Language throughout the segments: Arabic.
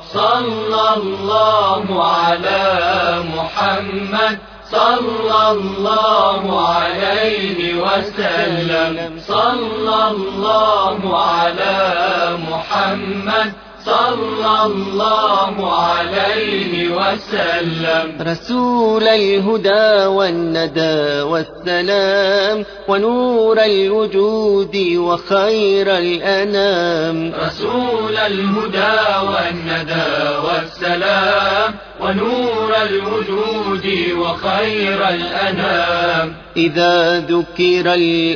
صلى الله على محمد صلى الله عليه وسلم صلى الله على محمد صلى الله عليه وسلم رسول الهدى والندى والسلام ونور الوجود وخير الأنام رسول الهدى والندى والسلام ونور الوجود وخير الأنام إذا ذكر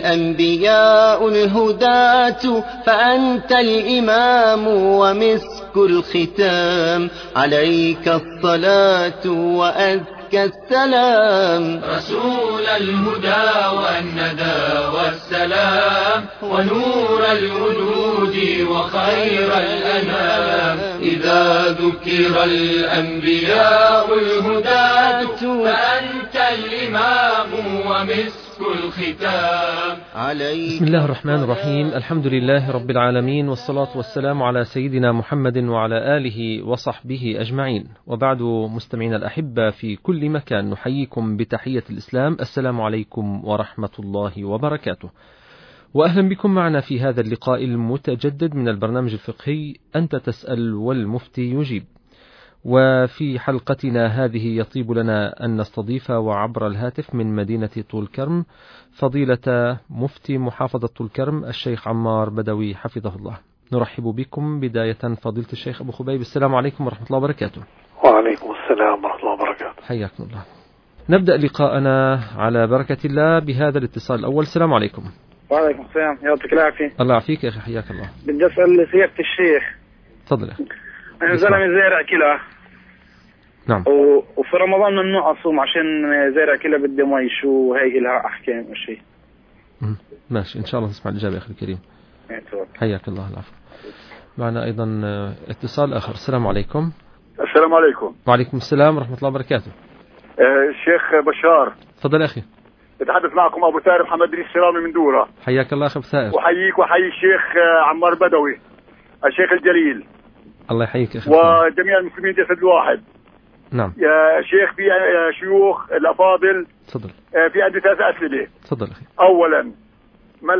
الأنبياء الهداة فأنت الإمام ومسك الختام عليك الصلاة وأزكى السلام رسول الهدى والندى والسلام ونور الوجود وخير الأنام إذا ذكر الأنبياء الهداة فأنت الإمام ومسك الختام. بسم الله الرحمن الرحيم. الحمد لله رب العالمين، والصلاة والسلام على سيدنا محمد وعلى آله وصحبه أجمعين، وبعد. مستمعين الأحبة في كل مكان، نحييكم بتحية الإسلام. السلام عليكم ورحمة الله وبركاته، وأهلا بكم معنا في هذا اللقاء المتجدد من البرنامج الفقهي أنت تسأل والمفتي يجيب. وفي حلقتنا هذه يطيب لنا أن نستضيف وعبر الهاتف من مدينة طول كرم فضيلة مفتي محافظة طول كرم الشيخ عمار بدوي حفظه الله. نرحب بكم بداية فضيلة الشيخ أبو خبيب. السلام عليكم ورحمة الله وبركاته. وعليكم السلام ورحمة الله وبركاته. حياكم الله. نبدأ لقاءنا على بركة الله بهذا الاتصال الأول. السلام عليكم. وعليكم السلام، يعطيك العافية. الله يعافيك يا أخي، حياك الله. بدي أسأل سيادة الشيخ. تفضل. أنا زلمة زارع كلى. نعم. وفي رمضان ممنوع أصوم عشان زارع كلى بدي مي، شو هي لها أحكام أو شيء؟ ماشي، إن شاء الله تسمع الإجابة يا أخي الكريم. حياك الله. العفو. معنا أيضا اتصال آخر. السلام عليكم. السلام عليكم. وعليكم السلام ورحمة الله وبركاته. الشيخ بشار. تفضل يا أخي. يتحدث معكم أبو ثائر محمد بن السلامي من دورة. حياك الله أخي أبو ثائر. وحييك وحيي الشيخ عمار بدوي الشيخ الجليل. الله يحييك يا أخي. وجميع المسلمين جسد واحد. نعم يا شيخ. في شيوخ الأفاضل. تفضل. في عندي 3 أسئلة. تفضل أخي. أولا ما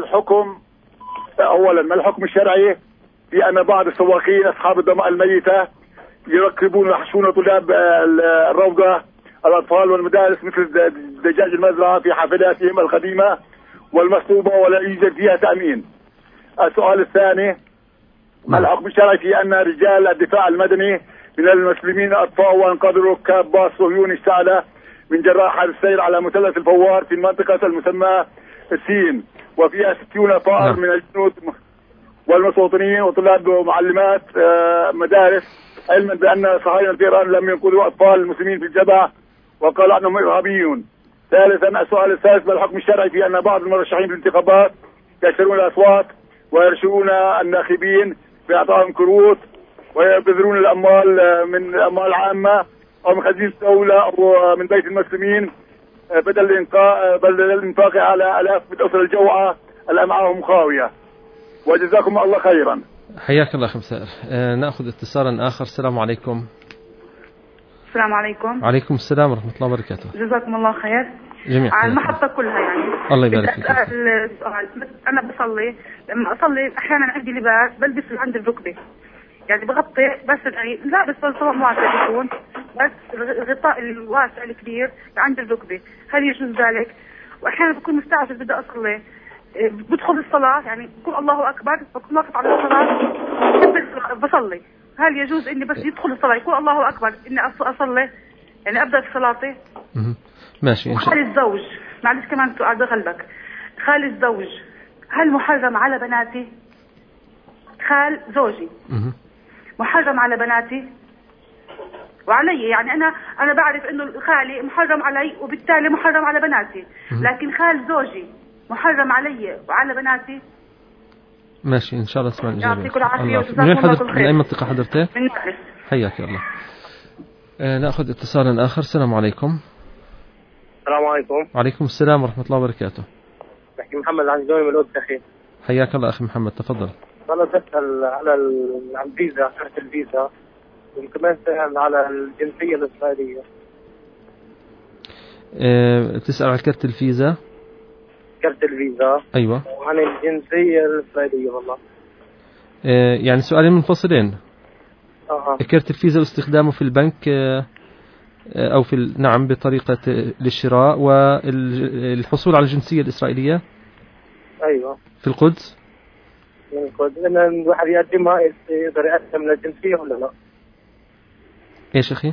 الحكم الشرعي في أن بعض السواقين أصحاب الدماء الميتة يركبون ويحشون طلاب الروضة الأطفال والمدارس مثل دجاج المزرعة في حافلاتهم القديمة والمصطوبة ولا يوجد فيها تأمين؟ السؤال الثاني ما الحكم الشرعي في أن رجال الدفاع المدني من المسلمين أطفأوا وانقذوا ركاب باص صهيوني اشتعل من جراء حادث السير على مثلث الفوار في المنطقة المسمى السين وفيها 60 طائر من الجنود والمستوطنين وطلاب ومعلمات مدارس، علما بأن صهاينة الطيران لم ينقذوا أطفال المسلمين في الجبهة وقال أنهم إرهابيون. ثالثا السؤال الثالث ما الحكم الشرعي في أن بعض المرشحين في الانتخابات يشترون الأصوات ويرشدون الناخبين بإعطائهم كروت ويبذلون الأموال من الأموال العامة أو من خزينة الدولة أو من بيت المسلمين بدل الإنفاق على آلاف من الأسر الجوعى الأمعاء خاوية. وجزاكم الله خيرا. حياك الله أخي مسائر. نأخذ اتصالا آخر. السلام عليكم. السلام عليكم. وعليكم السلام ورحمة الله وبركاته. جزاكم الله خير جميعا على المحطة كلها. يعني الله يبارك فيك. السؤال أنا بصلي، لما أصلي أحيانا عندي لباس بلبس عند الركبة، يعني بغطي بس لا بس طبعا واسع بيكون، بس الغطاء الواسع الكبير عند الركبة، هل يجوز ذلك؟ وأحيانا بكون مستعجل بدي أصلي، بدخل الصلاة يعني بقول الله أكبر بكون واقف على الصلاة بصلي، هل يجوز إني بس يدخل الصلاة يقول الله أكبر إني أصلي يعني أبدأ في صلاتي؟ ماشي إن شاء الله. خال الزوج، معلش كمان سؤال بغلبك، خال الزوج هل محرم على بناتي؟ خال زوجي محرم على بناتي وعلي، يعني أنا بعرف إنه خالي محرم علي وبالتالي محرم على بناتي، لكن خال زوجي محرم علي وعلى بناتي. ماشي إن شاء الله اسمع الإجابة. يعطيكم العافية. من أي منطقة حضرتك؟ من نابلس. حياك الله. نأخذ اتصالا آخر. السلام عليكم. السلام عليكم. وعليكم السلام ورحمة الله وبركاته. بحكي محمد العنزاوي من الأردن أخي. حياك الله أخي محمد، تفضل. أنا بسأل على الفيزا، شرط الفيزا وكمان سأل على الجنسية الإسرائيلية. تسأل على كرت الفيزا؟ كرت الفيزا. أيوة. وعن الجنسية الإسرائيلية والله. يعني سؤالين منفصلين. كرت الفيزا واستخدامه في البنك أو في نعم بطريقة للشراء، والحصول على الجنسية الإسرائيلية. أيوة. في القدس. في القدس إن الواحد يقدمها يقدر يقدم للجنسية ولا لا؟ إيش أخي؟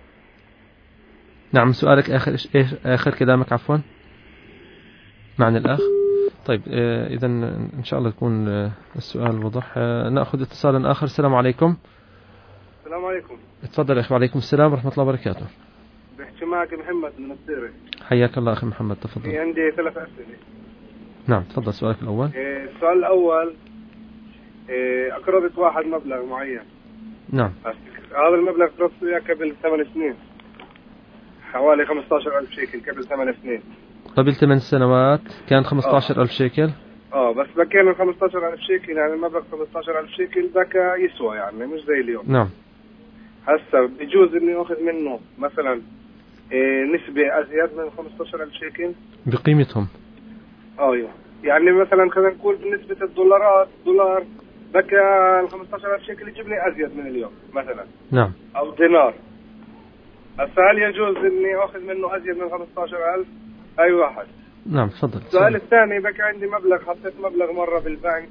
نعم سؤالك آخر كلامك عفوا معنا الأخ. طيب إذا إن شاء الله يكون السؤال وضح. نأخذ اتصالا آخر. السلام عليكم. السلام عليكم. اتفضل يا أخي. وعليكم السلام ورحمة الله وبركاته. بحكي معك محمد من الصيرة. حياك الله أخي محمد، تفضل. عندي 3 أسئلة. نعم تفضل سؤالك الأول. السؤال الأول، أقرضت واحد مبلغ معين. نعم. هذا المبلغ قرضته إياه قبل 8 سنين، حوالي 15,000 شيكل قبل 8 سنين. قبل 8 سنوات كان 15,000 شيكل. بس بكينا 15,000 شيكل، يعني المبلغ 15,000 شيكل بكى يسوى، يعني مش زي اليوم. نعم. هسا بيجوز إني أخذ منه مثلا نسبة أزيد من 15,000 شيكل بقيمتهم. أيوه، يعني مثلا خلينا نقول بنسبة دولار بكى 15,000 شيكل يجيب لي أزيد من اليوم مثلا. نعم. أو دينار. هسا هل يجوز إني أخذ منه أزيد من 15,000؟ أي واحد. نعم تفضل. السؤال الثاني، بكى عندي مبلغ، حطيت مبلغ مرة بالبنك،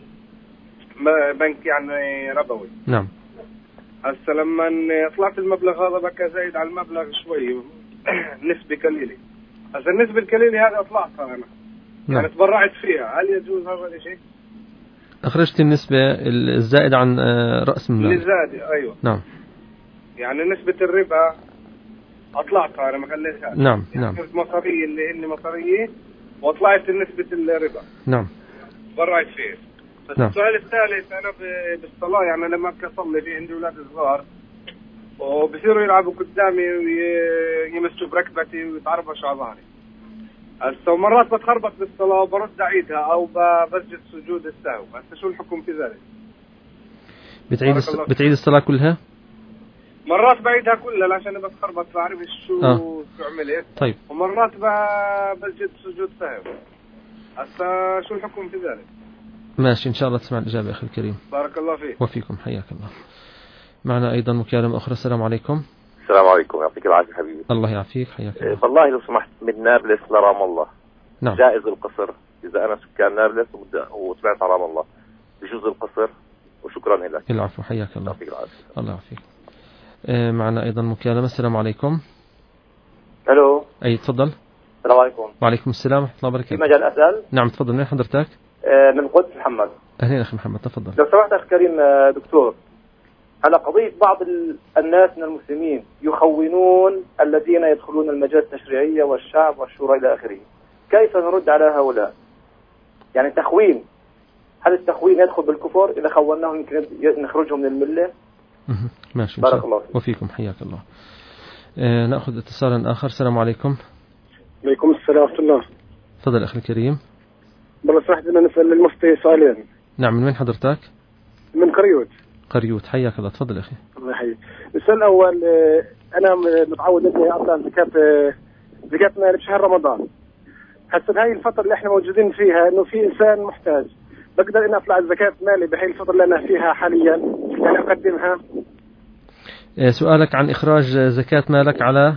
بنك يعني ربوي. نعم. هسا لما طلعت المبلغ هذا بكى زايد على المبلغ شوي، نسبة قليلة. هسا النسبة القليلة هذا طلعتها أنا. نعم. يعني تبرعت فيها، هل يجوز هذا الشيء؟ أخرجت النسبة الزائدة عن رأس المال. الزائدة أيوة. نعم. يعني نسبة الربا أطلعتها أنا، ما خليتها. نعم. يعني نعم. مصارية اللي إني مصارية وطلعت نسبة الربا. نعم. تبرعت فيه. بس نعم. السؤال الثالث، أنا بالصلاة يعني لما أصلي في عندي أولاد صغار وبصيروا يلعبوا قدامي ويمسوا بركبتي ويتعربشوا على ظهري. هسه مرات بتخربط بالصلاة وبرد أعيدها أو بسجد سجود السهو. هسه شو الحكم في ذلك؟ بتعيد الصلاة كلها؟ مرات بعيدها كلها عشان بتخربط بعرف شو عملت. طيب. ومرات بسجد سجود سهو. هسه شو الحكم في ذلك؟ ماشي إن شاء الله تسمع الإجابة أخي الكريم. بارك الله فيك. وفيكم حياك الله. معنا أيضا مكالمة أخرى. السلام عليكم. السلام عليكم، يعطيك العافية حبيبي. الله يعافيك حياك الله. والله لو سمحت، من نابلس لرام الله. نعم. جائز القصر إذا أنا سكان نابلس وسمعت على رام الله، بجوز القصر؟ وشكرا لك. العفو حياك الله. يعطيك العافية. الله يعافيك. معنا أيضا مكالمة. السلام عليكم. الو. أي تفضل. السلام عليكم. وعليكم السلام ورحمة الله وبركاته. في مجال أسأل؟ نعم تفضل. من حضرتك؟ من القدس محمد. أهلا أخي محمد تفضل. لو سمحت أخي كريم دكتور، على قضية بعض الناس من المسلمين يخونون الذين يدخلون المجال التشريعية والشعب والشورى إلى آخره، كيف نرد على هؤلاء؟ يعني تخوين، هل التخوين يدخل بالكفر؟ إذا خوناهم يمكن نخرجهم من الملة؟ ماشي. بارك الله فيك. وفيكم حياك الله. نأخذ اتصالا آخر. السلام عليكم. عليكم السلام ورحمة الله. تفضل أخي الكريم. والله سمحت بدنا نسأل المفتي سؤالين. نعم. من وين حضرتك؟ من قريوت. قريوت حياك الله. تفضل أخي. الله يحييك. السؤال الأول، أنا متعود إني أطلع زكاة مالي بشهر رمضان. هسه هاي الفترة اللي إحنا موجودين فيها إنه في إنسان محتاج، بقدر إني أطلع زكاة مالي بهاي الفترة اللي أنا فيها حاليا، يعني أقدمها؟ سؤالك عن إخراج زكاة مالك على؟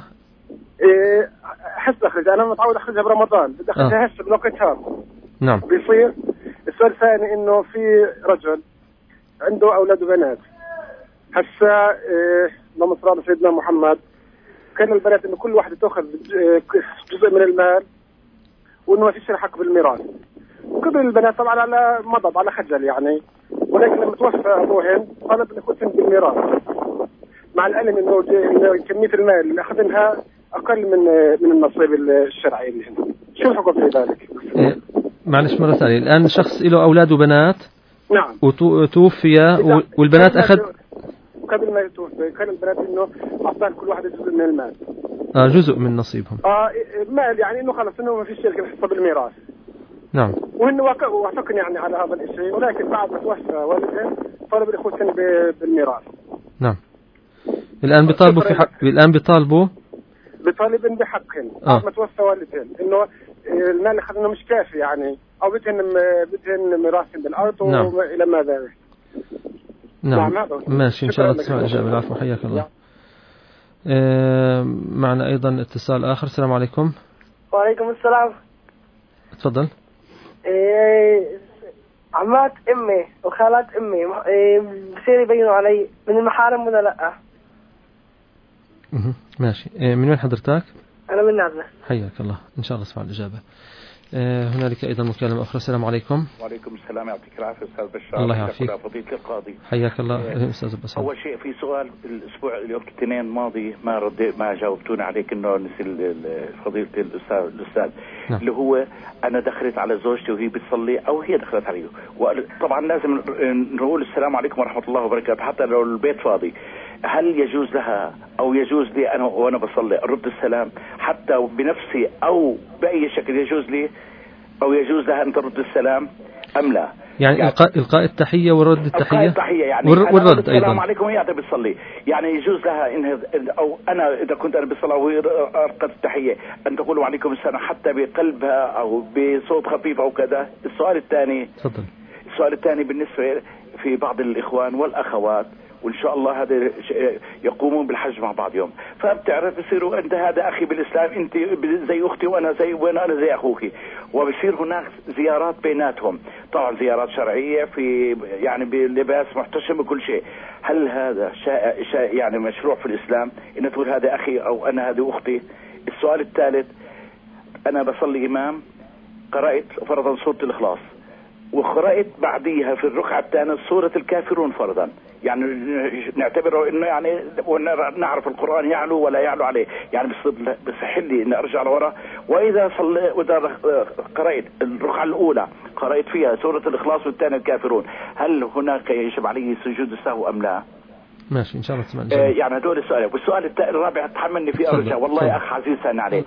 أحس أخرج، أنا متعود أخرجها برمضان، بدي أخرجها هسه بوقتها. نعم. بيصير. السؤال الثاني إنه في رجل عنده أولاد وبنات، هسه لما صار سيدنا محمد كان البنات إنه كل واحدة تأخذ جزء من المال وإنه ما فيش حق بالميراث، وكل البنات طبعا على مضض على خجل يعني، ولكن لما توفى أبوهن طلب إنه يكون بالميراث، مع العلم إنه كمية المال اللي أخذنها أقل من النصيب الشرعي اللي هنا. شو الحكم في ذلك؟ معلش مرة ثانية. الآن شخص له أولاد وبنات. نعم. وتوفي والبنات أخذ قبل ما يتوفى كان البنات إنه أعطان كل واحد جزء من المال. جزء من نصيبهم. مال يعني إنه خلص إنه ما فيش شركة حصة بالميراث. نعم. وإنه وافقني يعني على هذا الشيء، ولكن بعد ما توفى والدهم طلب الإخوة بالميراث. نعم. الآن بيطالبوا بطالبين بحقهم بعد ما توفى والدين إنه المال اللي خذناه مش كافي يعني، أو بدهن ميراثهم بالأرض وإلى ما ذلك. نعم ماشي إن شاء الله تسمع الإجابة. العفو حياك الله. معنا أيضا اتصال آخر. السلام عليكم. وعليكم السلام. تفضل. عمات أمي وخالات أمي بصير يبينوا علي من المحارم ولا لأ؟ ماشي. من وين حضرتك؟ أنا من نابلس. حياك الله إن شاء الله اسمع الإجابة. هنالك أيضا مكالمة أخرى. السلام عليكم. وعليكم السلام. يعطيك العافية أستاذ بشار. الله يعافيك. فضيلة القاضي. حياك الله أستاذ بسام. أول شيء في سؤال الأسبوع يوم الاثنين الماضي ما جاوبتونا عليك، إنه نسي فضيلة الأستاذ نعم. اللي هو أنا دخلت على زوجتي وهي بتصلي أو هي دخلت علي، وطبعا لازم نقول السلام عليكم ورحمة الله وبركاته حتى لو البيت فاضي. هل يجوز لها أو يجوز لي أنا وأنا بصلي أرد السلام حتى بنفسي أو بأي شكل؟ يجوز لي أو يجوز لها أن ترد السلام أم لا؟ يعني إلقاء التحية ورد التحية يعني والرد أيضا. السلام عليكم وهي بتصلي، يعني يجوز لها إنها أو أنا إذا كنت أنا بالصلاة وهي ألقت التحية أن تقول وعليكم السلام حتى بقلبها أو بصوت خفيف أو كذا. السؤال الثاني بالنسبة في بعض الإخوان والأخوات وإن شاء الله هذا يقومون بالحج مع بعض يوم، فبتعرف بصيروا أنت هذا أخي بالإسلام، أنت زي أختي وأنا زي أخوك، وبصير هناك زيارات بيناتهم، طبعا زيارات شرعية في يعني بلباس محتشم بكل شيء. هل هذا يعني مشروع في الإسلام إن تقول هذا أخي أو أنا هذه أختي؟ السؤال الثالث، أنا بصلي إمام، قرأت فرضا سورة الإخلاص وقرأت بعديها في الركعة الثانية سورة الكافرون فرضا، يعني نعتبره انه يعني نعرف القرآن يعلو ولا يعلو عليه، يعني بصح لي ان ارجع لورا. واذا قرأت الركعة الاولى قرأت فيها سورة الاخلاص والثانية الكافرون، هل هناك يجب عليه سجود السهو ام لا؟ ماشي ان شاء الله تسمع يعني هدول السؤال. والسؤال الرابع تحملني فيه ارجع والله اخ عزيز ثاني عليه.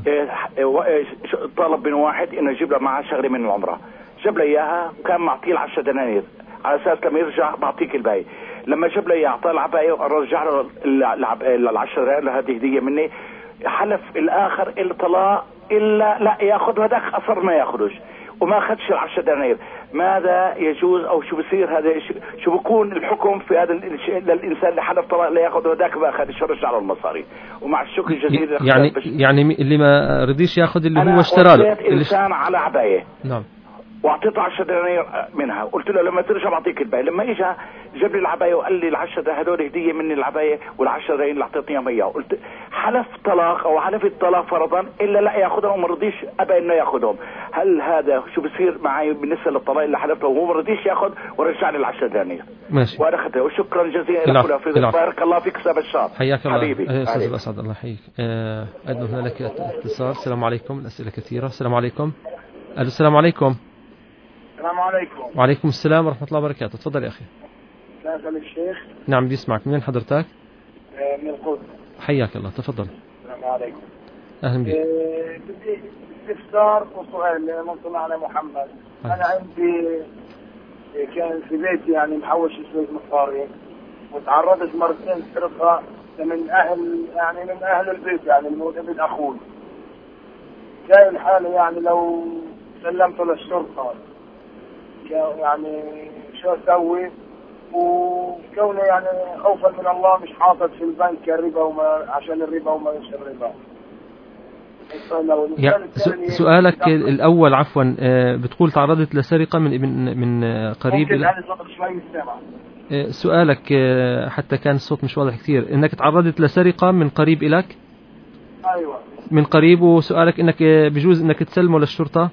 طلب من واحد انه يجيب له معاه شغله من العمره، جاب لي اياها وكان معطيه 10 دنانير على اساس لما يرجع بعطيك الباقي. لما جاب لي اياها اعطاه العبايه ورجع له ال10 دنانير، هذه هديه مني. حلف الاخر اللي طلع الا لا ياخذ، هذاك اصر ما ياخذوش وما اخذش ال10 دنانير. ماذا يجوز او شو بصير؟ هذا شو بكون الحكم في هذا للانسان اللي حلف طلاق لا ياخذ وذاك ما اخذ، شو رجع له المصاري؟ ومع الشكر الجزيل يعني اللي ما رضيش ياخذ اللي هو اشترى له الانسان على عبايه نعم، واعطيته 10 دنانير منها، قلت له لما ترجع بعطيك الباقي. لما اجى جاب لي العبايه وقال لي ال10 هذول هديه مني العبايه وال10 دنانير اللي اعطيتني اياها، قلت حلف طلاق او حلف الطلاق فرضا الا لا ياخذهم وما رضيش ابى انه ياخذهم. هل هذا شو بصير معي بالنسبه للطلاق اللي حلفته وهو ما رضيش ياخذ ورجع لي ال10 دنانير؟ ماشي وانا اخذته وشكرا جزيلا لك. بارك الله فيك استاذ بشار. حياك الله حبيبي استاذ اسعد الله يحييك. ايضا هنالك اتصال. السلام عليكم. الاسئله كثيره. السلام عليكم. السلام عليكم. السلام عليكم. وعليكم السلام ورحمة الله وبركاته. تفضل يا أخي. سأسأل الشيخ. نعم بيسمعك. من حضرتك؟ من القدس. حياك الله. تفضل. السلام عليكم. أهلا بك. بدي استفسار وسؤال من صنعنا محمد. أنا عندي كان في بيتي يعني محوش شوية مصاري وتعرضت مرتين سرقة من أهل البيت يعني من أخوي. جاي الحالة يعني لو سلمته للشرطة يعني شو اسوي؟ وكونه يعني خوفا من الله مش حاطط في البنك الربا عشان الربا وما يشرب الربا. سؤالك الاول عفوا بتقول تعرضت لسرقة من قريب سؤالك حتى كان الصوت مش واضح كثير، انك تعرضت لسرقة من قريب الك؟ ايوه من قريب، وسؤالك انك بجوز انك تسلمه للشرطة؟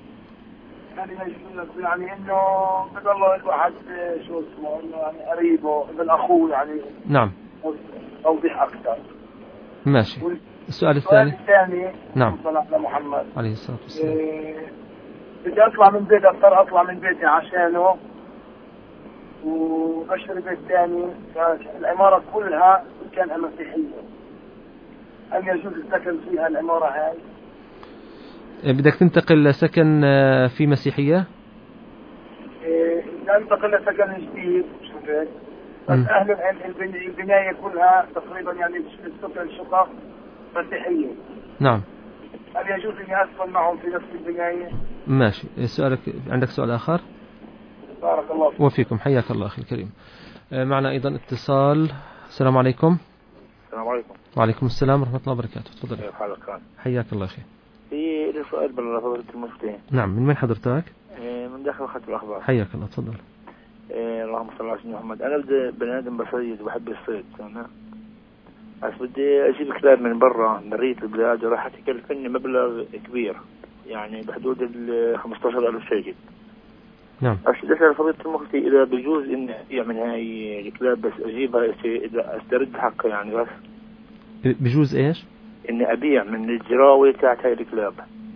يعني انه بضل الواحد شو اسمه انه يعني قريبه ابن اخوه يعني نعم توضيح اكثر. ماشي. السؤال الثاني نعم صلى على محمد عليه الصلاة والسلام. بدي اطلع من بيتي، اضطر اطلع من بيتي عشانه وبشتري بيت ثاني، فالعمارة كلها كانها مسيحية. هل يجوز السكن فيها العمارة هاي؟ بدك تنتقل لسكن في مسيحية؟ ننتقل لسكن جديد شوفت أهل البناية كلها تقريبا يعني السكن الشقق مسيحية. نعم. هل يجوز أن أسكن معهم في نفس البناية؟ ماشي. سؤالك، عندك سؤال آخر؟ بارك الله فيك. وفيكم، حياك الله أخي الكريم. معنا أيضا اتصال. السلام عليكم. السلام عليكم. وعليكم السلام ورحمة الله وبركاته. تفضل. كيف حالك كان؟ حياك الله أخي. في لي سؤال بالفضيلة المفتي. نعم. من وين حضرتك؟ من داخل خط الأخبار. حياك الله. تفضل. اللهم صل على سيدنا محمد. أنا بني آدم بصيد وبحب الصيد. أنا بس بدي أجيب كلاب من برا من ريت البلاد، راح تكلفني مبلغ كبير يعني بحدود 15,000 شيكل. نعم. بس أسأل فضيلة المفتي إذا بجوز إني أبيع من هاي الكلاب بس أجيبها إذا أسترد حقها يعني بس. بجوز إيش؟ إني أبيع من الجراوي تاعت هاي الكلاب.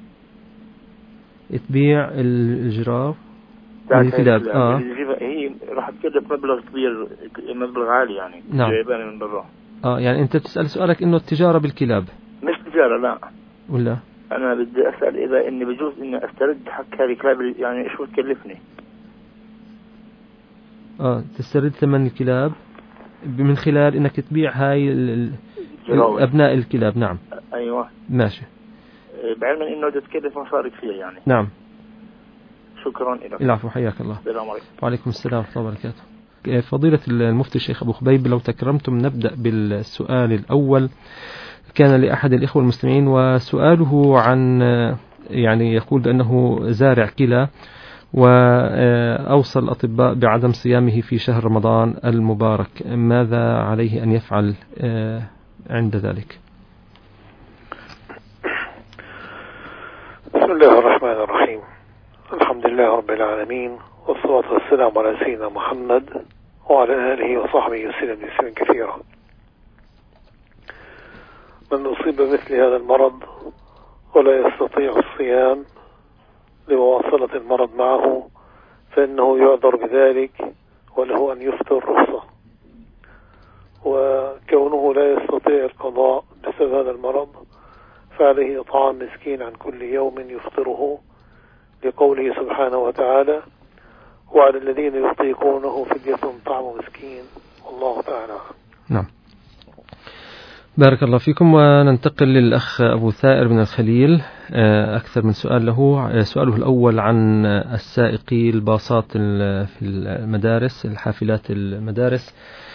تبيع الجراو من الكلاب. هي راح تكلف مبلغ كبير، مبلغ عالي يعني. نعم. جايباني من برا. يعني أنت تسأل سؤالك إنه التجارة بالكلاب. مش تجارة لا. ولا؟ أنا بدي أسأل إذا إني بجوز إني أسترد حق هذه الكلاب يعني شو تكلفني؟ تسترد ثمن الكلاب من خلال إنك تبيع هاي أبناء الكلاب. نعم. أيوة. ماشي. بعلم إنه تتكلف مصاري كثير يعني. نعم. شكرا لك. العفو، حياك الله. السلام عليكم. وعليكم السلام ورحمة الله وبركاته. فضيلة المفتي الشيخ أبو خبيب، لو تكرمتم نبدأ بالسؤال الأول. كان لأحد الإخوة المستمعين وسؤاله عن يعني يقول بأنه زارع كلى وأوصى الأطباء بعدم صيامه في شهر رمضان المبارك، ماذا عليه أن يفعل عند ذلك؟ بسم الله الرحمن الرحيم. الحمد لله رب العالمين، والصلاة والسلام على سيدنا محمد وعلى آله وصحبه وسلم تسليما كثيرا. من أصيب بمثل هذا المرض ولا يستطيع الصيام لمواصلة المرض معه فإنه يعذر بذلك وله أن يفطر رخصة، وكونه لا يستطيع القضاء بسبب هذا المرض فعليه إطعام مسكين عن كل يوم يفطره، لقوله سبحانه وتعالى: وعلى الذين يطيقونه فدية طعم مسكين، والله تعالى. نعم. بارك الله فيكم. وننتقل للأخ أبو ثائر من الخليل. أكثر من سؤال له. سؤاله الأول عن السائقي الباصات في المدارس، الحافلات المدارس،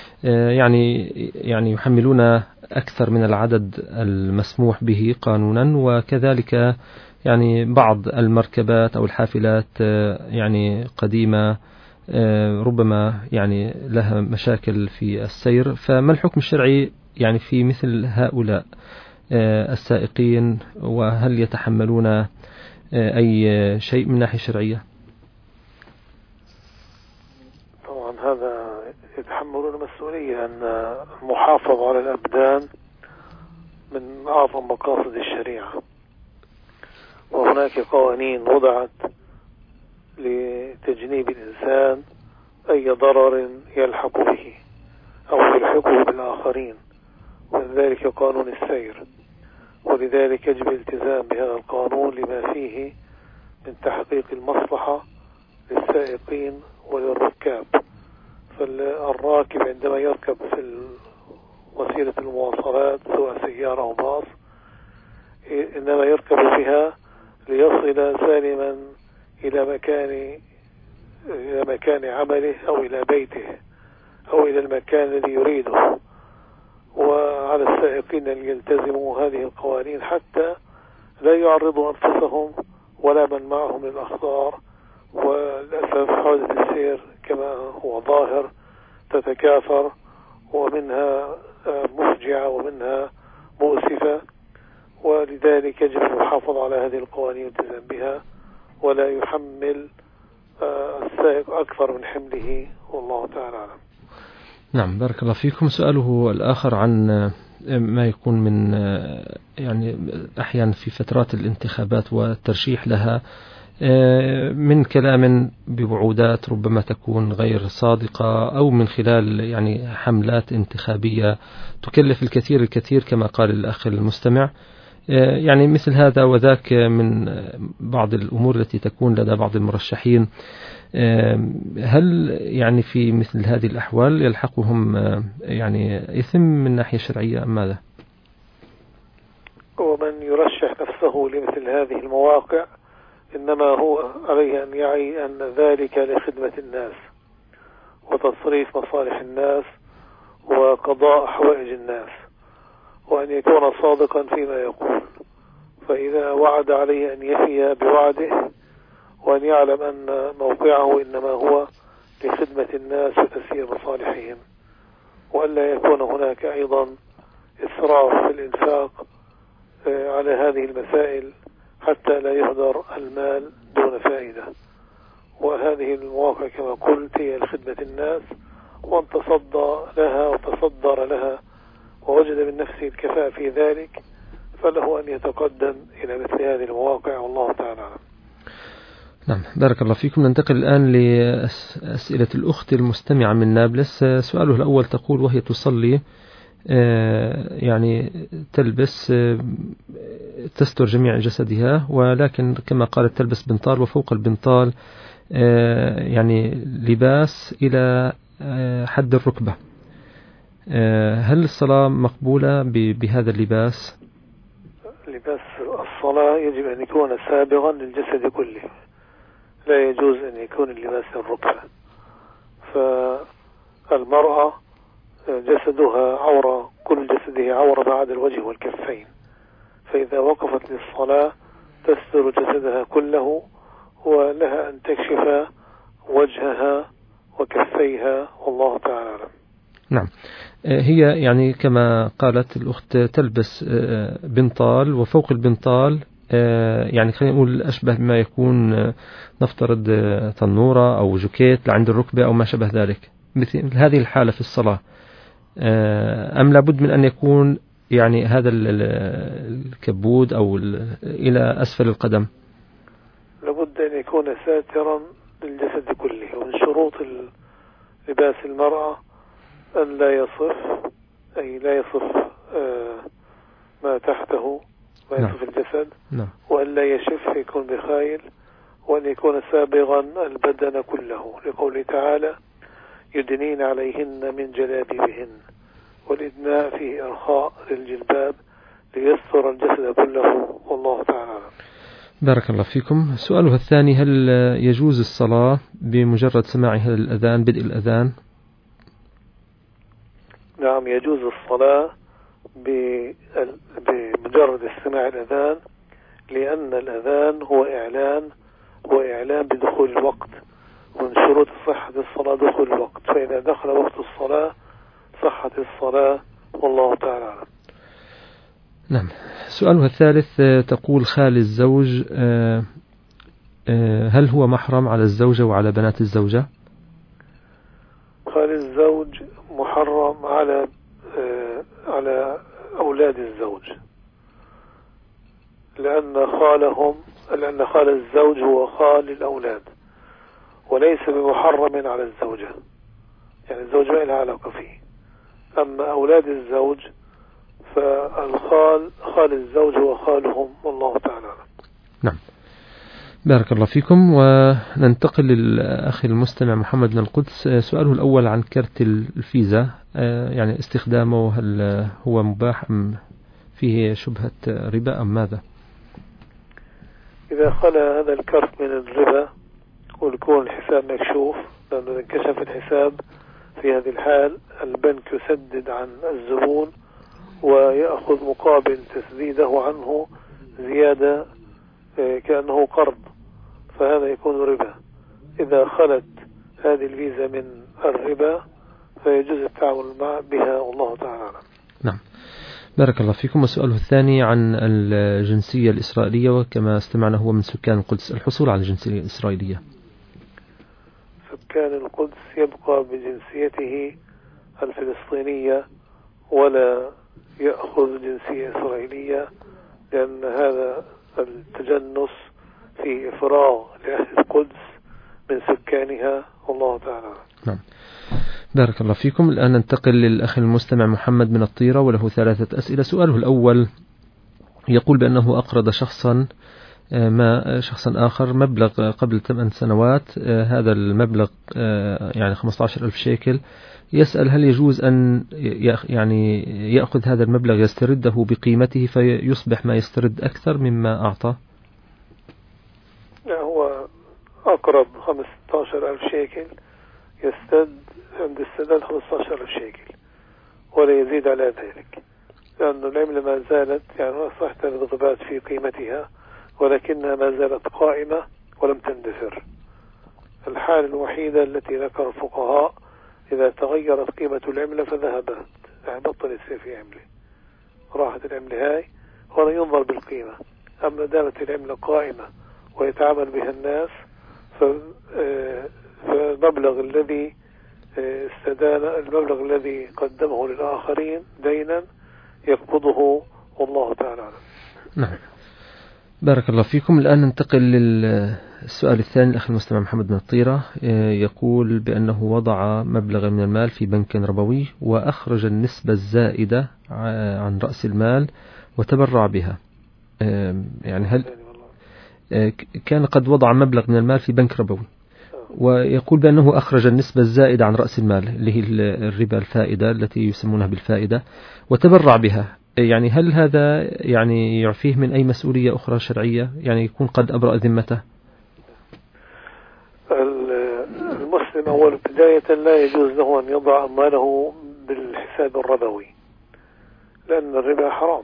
يعني يحملون أكثر من العدد المسموح به قانونا، وكذلك يعني بعض المركبات أو الحافلات يعني قديمة ربما يعني لها مشاكل في السير، فما الحكم الشرعي يعني في مثل هؤلاء السائقين، وهل يتحملون أي شيء من ناحية شرعية؟ طبعا هذا يتحملون مسؤولية، أن المحافظة على الأبدان من أعظم مقاصد الشريعة، وهناك قوانين وضعت لتجنيب الإنسان أي ضرر يلحق به أو يلحقه بالآخرين، وذلك قانون السير، ولذلك يجب الالتزام بهذا القانون لما فيه من تحقيق المصلحة للسائقين وللركاب. فالراكب عندما يركب في وسيلة المواصلات سواء سيارة أو باص إنما يركب بها ليصل سالما إلى مكان عمله أو إلى بيته أو إلى المكان الذي يريده، وعلى السائقين أن يلتزموا هذه القوانين حتى لا يعرضوا أنفسهم ولا من معهم للأخطار. وللأسف حوادث السير كما هو ظاهر تتكاثر، ومنها مفجعة ومنها مؤسفة، ولذلك يجب المحافظة على هذه القوانين والالتزام بها، ولا يحمل السائق أكثر من حمله، والله تعالى أعلم. نعم. بارك الله فيكم. سؤاله الآخر عن ما يكون من يعني أحيانا في فترات الانتخابات والترشيح لها من كلام بوعودات ربما تكون غير صادقة، أو من خلال يعني حملات انتخابية تكلف الكثير كما قال الأخ المستمع. يعني مثل هذا وذاك من بعض الأمور التي تكون لدى بعض المرشحين. هل يعني في مثل هذه الأحوال يلحقهم يعني إثم من ناحية شرعية أم ماذا؟ ومن يرشح نفسه لمثل هذه المواقع إنما هو عليه أن يعي أن ذلك لخدمة الناس وتصريف مصالح الناس وقضاء حوائج الناس، وأن يكون صادقا فيما يقول، فإذا وعد عليه أن يفي بوعده، وأن يعلم أن موقعه إنما هو لخدمة الناس وتسيير مصالحهم، وألا يكون هناك أيضا إسراف في الإنفاق على هذه المسائل حتى لا يهدر المال دون فائدة. وهذه المواقع كما قلت هي لخدمة الناس، وأن تصدى لها وتصدر لها ووجد من نفسه الكفاءة في ذلك فله أن يتقدم إلى مثل هذه المواقع، والله تعالى أعلم. نعم، بارك الله فيكم. ننتقل الآن لأسئلة الأخت المستمعة من نابلس. سؤاله الأول تقول وهي تصلي يعني تلبس تستر جميع جسدها، ولكن كما قالت تلبس بنطال، وفوق البنطال يعني لباس إلى حد الركبة. هل الصلاة مقبولة بهذا اللباس؟ لباس الصلاة يجب أن يكون سابغا للجسد كله، لا يجوز أن يكون اللباس الركبة. فالمرأة جسدها عورة، كل جسده عورة بعد الوجه والكفين، فإذا وقفت للصلاة تستر جسدها كله، ولها أن تكشف وجهها وكفيها، والله تعالى أعلم. نعم، هي يعني كما قالت الأخت تلبس بنطال، وفوق البنطال يعني خلينا نقول أشبه بما يكون نفترض تنورة أو جوكيت لعند الركبة أو ما شبه ذلك. مثل هذه الحالة في الصلاة أم لابد من أن يكون يعني هذا الكبود أو إلى أسفل القدم؟ لابد أن يكون ساترا للجسد كله. ومن شروط لباس المرأة أن لا يصف، أي لا يصف ما تحته، ما يصف الجسد، وأن لا يشف يكون بخايل، وأن يكون سابغا البدن كله، لقوله تعالى يدنين عليهن من جلابيبهن، والإدناء فيه إرخاء للجلباب ليستر الجسد كله، والله تعالى. بارك الله فيكم. سؤاله الثاني هل يجوز الصلاة بمجرد سماع هذا الأذان، بدء الأذان؟ نعم، يجوز الصلاة بمجرد استماع الأذان، لأن الأذان هو إعلان بدخول الوقت، ومن شروط صحة الصلاة دخول الوقت، فإذا دخل وقت الصلاة صحت الصلاة، والله تعالى أعلم. نعم. سؤالها الثالث تقول خال الزوج هل هو محرم على الزوجة وعلى بنات الزوجة؟ خال الزوج محرم على أولاد الزوج، لأن خال الزوج هو خال الأولاد، وليس بمحرم على الزوجة، يعني الزوج ما لها علاقة فيه. أما أولاد الزوج خال الزوج هو خالهم، والله تعالى. نعم، بارك الله فيكم. وننتقل للأخ المستمع محمد من القدس. سؤاله الأول عن كرت الفيزا، يعني استخدامه هل هو مباح أم فيه شبهة ربا أم ماذا؟ إذا خلا هذا الكرت من الربا ويكون الحساب مكشوف، لأنه إذا انكشف الحساب في هذه الحال البنك يسدد عن الزبون ويأخذ مقابل تسديده عنه زيادة كأنه قرض، فهذا يكون ربا. إذا خلت هذه الفيزا من الربا فيجوز التعامل بها، والله تعالى. نعم، بارك الله فيكم. وسؤاله الثاني عن الجنسية الإسرائيلية، وكما استمعنا هو من سكان القدس، الحصول على الجنسية الإسرائيلية. سكان القدس يبقى بجنسيته الفلسطينية ولا يأخذ جنسية إسرائيلية، لأن هذا التجنس في إفراغ لأهل القدس من سكانها، والله تعالى. نعم، بارك الله فيكم. الآن ننتقل للأخ المستمع محمد من الطيرة، وله 3 أسئلة. سؤاله الأول يقول بأنه أقرض شخصا ما شخصا آخر مبلغ قبل 8 سنوات، هذا المبلغ يعني 15,000 شيكل، يسأل هل يجوز أن يعني يأخذ هذا المبلغ يسترده بقيمته فيصبح ما يسترد أكثر مما أعطى؟ هو أقرب 15,000 شيكل يستد عند السداد 15,000 شيكل ولا يزيد على ذلك، لأن العملة ما زالت يعني صحت الرغبات في قيمتها ولكنها ما زالت قائمة ولم تندثر. الحالة الوحيدة التي ذكر الفقهاء إذا تغيرت قيمة العملة فذهبت، يعني بطل يصير في عملة، راحت العملة هاي ولا ينظر بالقيمة. أما دامت العملة قائمة ويتعامل بها الناس فالمبلغ الذي استدان، المبلغ الذي قدمه للآخرين دينا يقبضه والله تعالى أعلم. نعم، بارك الله فيكم. الآن ننتقل للسؤال الثاني. الأخ المستمع محمد بن الطيرة يقول بأنه وضع مبلغا من المال في بنك ربوي وأخرج النسبة الزائدة عن رأس المال وتبرع بها، يعني هل كان قد وضع مبلغ من المال في بنك ربوي ويقول بأنه أخرج النسبة الزائدة عن رأس المال اللي هي الربا، الفائدة التي يسمونها بالفائدة، وتبرع بها، يعني هل هذا يعني يعفيه من أي مسؤولية أخرى شرعية، يعني يكون قد أبرأ ذمته؟ المسلم أول بداية لا يجوز له أن يضع ماله بالحساب الربوي لأن الربا حرام.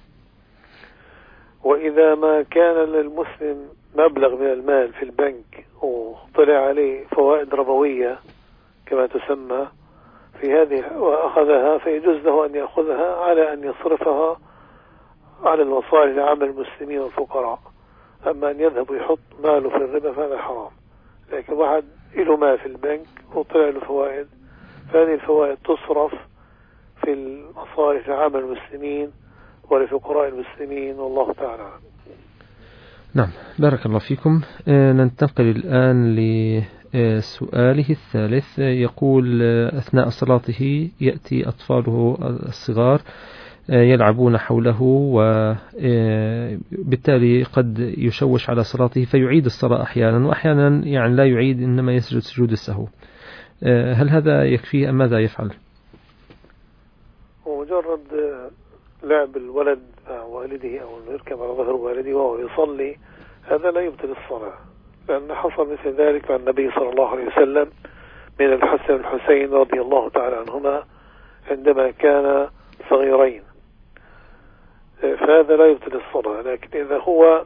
وإذا ما كان للمسلم مبلغ من المال في البنك وطلع عليه فوائد ربوية كما تسمى في هذه وأخذها، فيجوز له أن يأخذها على أن يصرفها على المصالح لعمل المسلمين والفقراء. أما أن يذهب ويحط ماله في الربا فهذا حرام. لكن واحد له ما في البنك وطلع له فوائد، فهذه الفوائد تصرف في المصالح لعمل المسلمين ولفقراء المسلمين والله تعالى. نعم، بارك الله فيكم. ننتقل الآن لسؤاله الثالث. يقول أثناء صلاته يأتي أطفاله الصغار يلعبون حوله وبالتالي قد يشوش على صلاته فيعيد الصلاة أحيانا، وأحيانا يعني لا يعيد إنما يسجد سجود السهو. هل هذا يكفيه أم ماذا يفعل؟ ومجرد لعب الولد مع والده أو يركب على ظهر والده وهو يصلي هذا لا يبطل الصلاة، لأن حصل مثل ذلك مع النبي صلى الله عليه وسلم من الحسن والحسين رضي الله تعالى عنهما عندما كان صغيرين، فهذا لا يبطل الصلاة. لكن إذا هو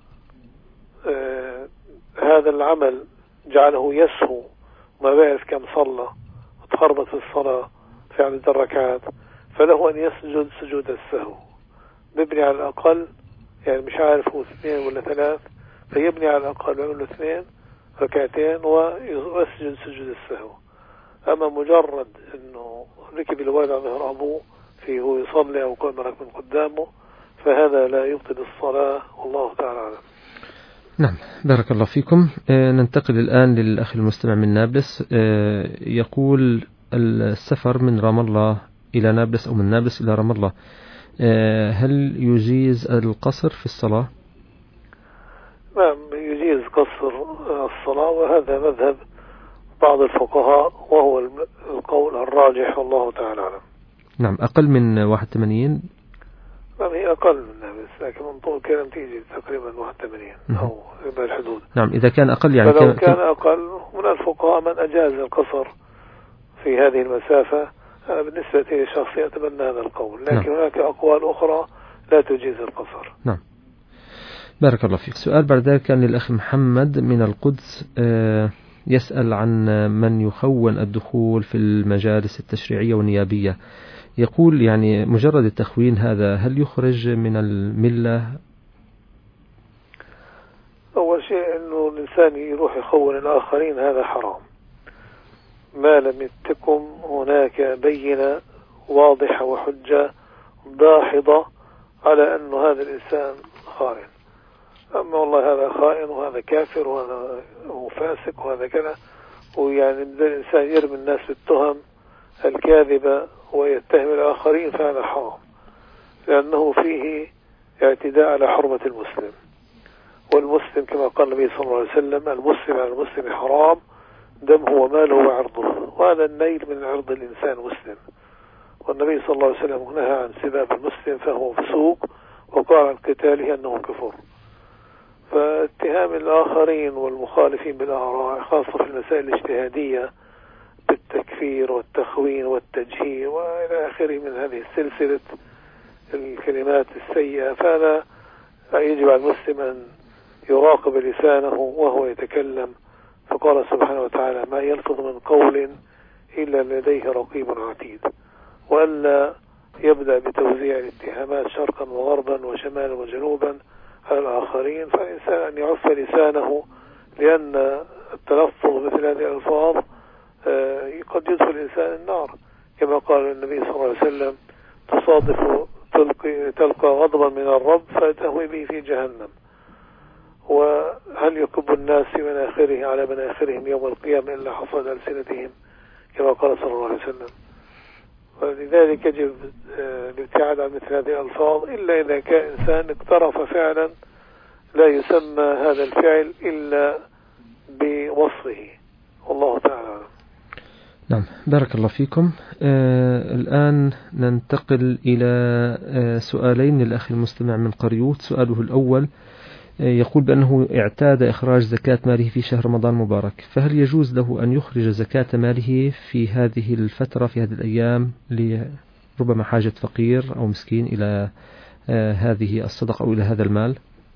هذا العمل جعله يسهو ما بيعرف كم صلى وتخربط في الصلاة في عدد الركعات، فله أن يسجد سجود السهو، بيبني على الأقل، يعني مش عارف هو 2 ولا 3، فيبني على الأقل يعمل له 2 ركعتين ويسجد سجود السهو. أما مجرد أنه ركب الولد على ظهر أبوه فيه هو يصلي أو قام من قدامه فهذا لا يبطل الصلاة والله تعالى أعلم. نعم، بارك الله فيكم. ننتقل الآن للأخ المستمع من نابلس. يقول السفر من رام الله إلى نابلس أو من نابلس إلى رام الله، هل يجيز القصر في الصلاة؟ نعم، يجيز قصر الصلاة، وهذا مذهب بعض الفقهاء وهو القول الراجح والله تعالى أعلم. نعم، أقل من 81. نعم، هي أقل من نابلس، لكن من طول كلام تيجي تقريبا 81 أو بالحدود. نعم، إذا كان أقل يعني فلو كان أقل من الفقهاء من أجاز القصر في هذه المسافة. أنا بالنسبة لي شخصيا أتبنى هذا القول، لكن نعم، هناك أقوال أخرى لا تجيز القصر. نعم، بارك الله فيك. سؤال بعد ذلك كان للأخ محمد من القدس، يسأل عن من يخون الدخول في المجالس التشريعية والنيابية. يقول يعني مجرد التخوين هذا هل يخرج من الملة؟ أول شيء أنه الإنسان يروح يخون الآخرين هذا حرام ما لم تكن هناك بينة واضحة وحجة داحضة على أنه هذا الإنسان خائن. أما والله هذا خائن وهذا كافر وهذا فاسق وهذا كذا، ويعني الإنسان يرمي الناس بالتهم الكاذبة ويتهم الآخرين فهذا حرام، لأنه فيه اعتداء على حرمة المسلم. والمسلم كما قال النبي صلى الله عليه وسلم: المسلم على المسلم حرام دمه وماله وعرضه، وهذا النيل من عرض الإنسان المسلم. والنبي صلى الله عليه وسلم نهى عن سباب المسلم فهو فسوق، وقال عن قتاله أنه كفر. فاتهام الآخرين والمخالفين بالآراء خاصة في المسائل الاجتهادية بالتكفير والتخوين والتجهيل وإلى آخره من هذه السلسلة الكلمات السيئة، فهذا يجب على المسلم أن يراقب لسانه وهو يتكلم. فقال سبحانه وتعالى: ما يلفظ من قول إلا لديه رقيب عتيد. وألا يبدأ بتوزيع الاتهامات شرقا وغربا وشمالا وجنوبا على الآخرين، فالإنسان أن يعف لسانه، لأن التلفظ مثل هذه الألفاظ قد يدخل الإنسان النار، كما قال النبي صلى الله عليه وسلم: تصادف تلقى غضبا من الرب فتهوي به في جهنم. وهل يكب الناس في مناخره على مناخرهم يوم القيامة إلا حصاد ألسنتهم، كما قال صلى الله عليه وسلم. ولذلك يجب الابتعاد عن مثل هذه الألفاظ، إلا إذا كان إنسان اقترف فعلا لا يسمى هذا الفعل إلا بوصفه، والله تعالى. نعم، بارك الله فيكم. الآن ننتقل إلى سؤالين للأخ المستمع من قريوت. سؤاله الأول يقول بأنه اعتاد إخراج زكاة ماله في شهر رمضان المبارك، فهل يجوز له أن يخرج زكاة ماله في هذه الفترة في هذه الأيام لربما حاجة فقير أو مسكين إلى هذه الصدقة أو إلى هذا المال؟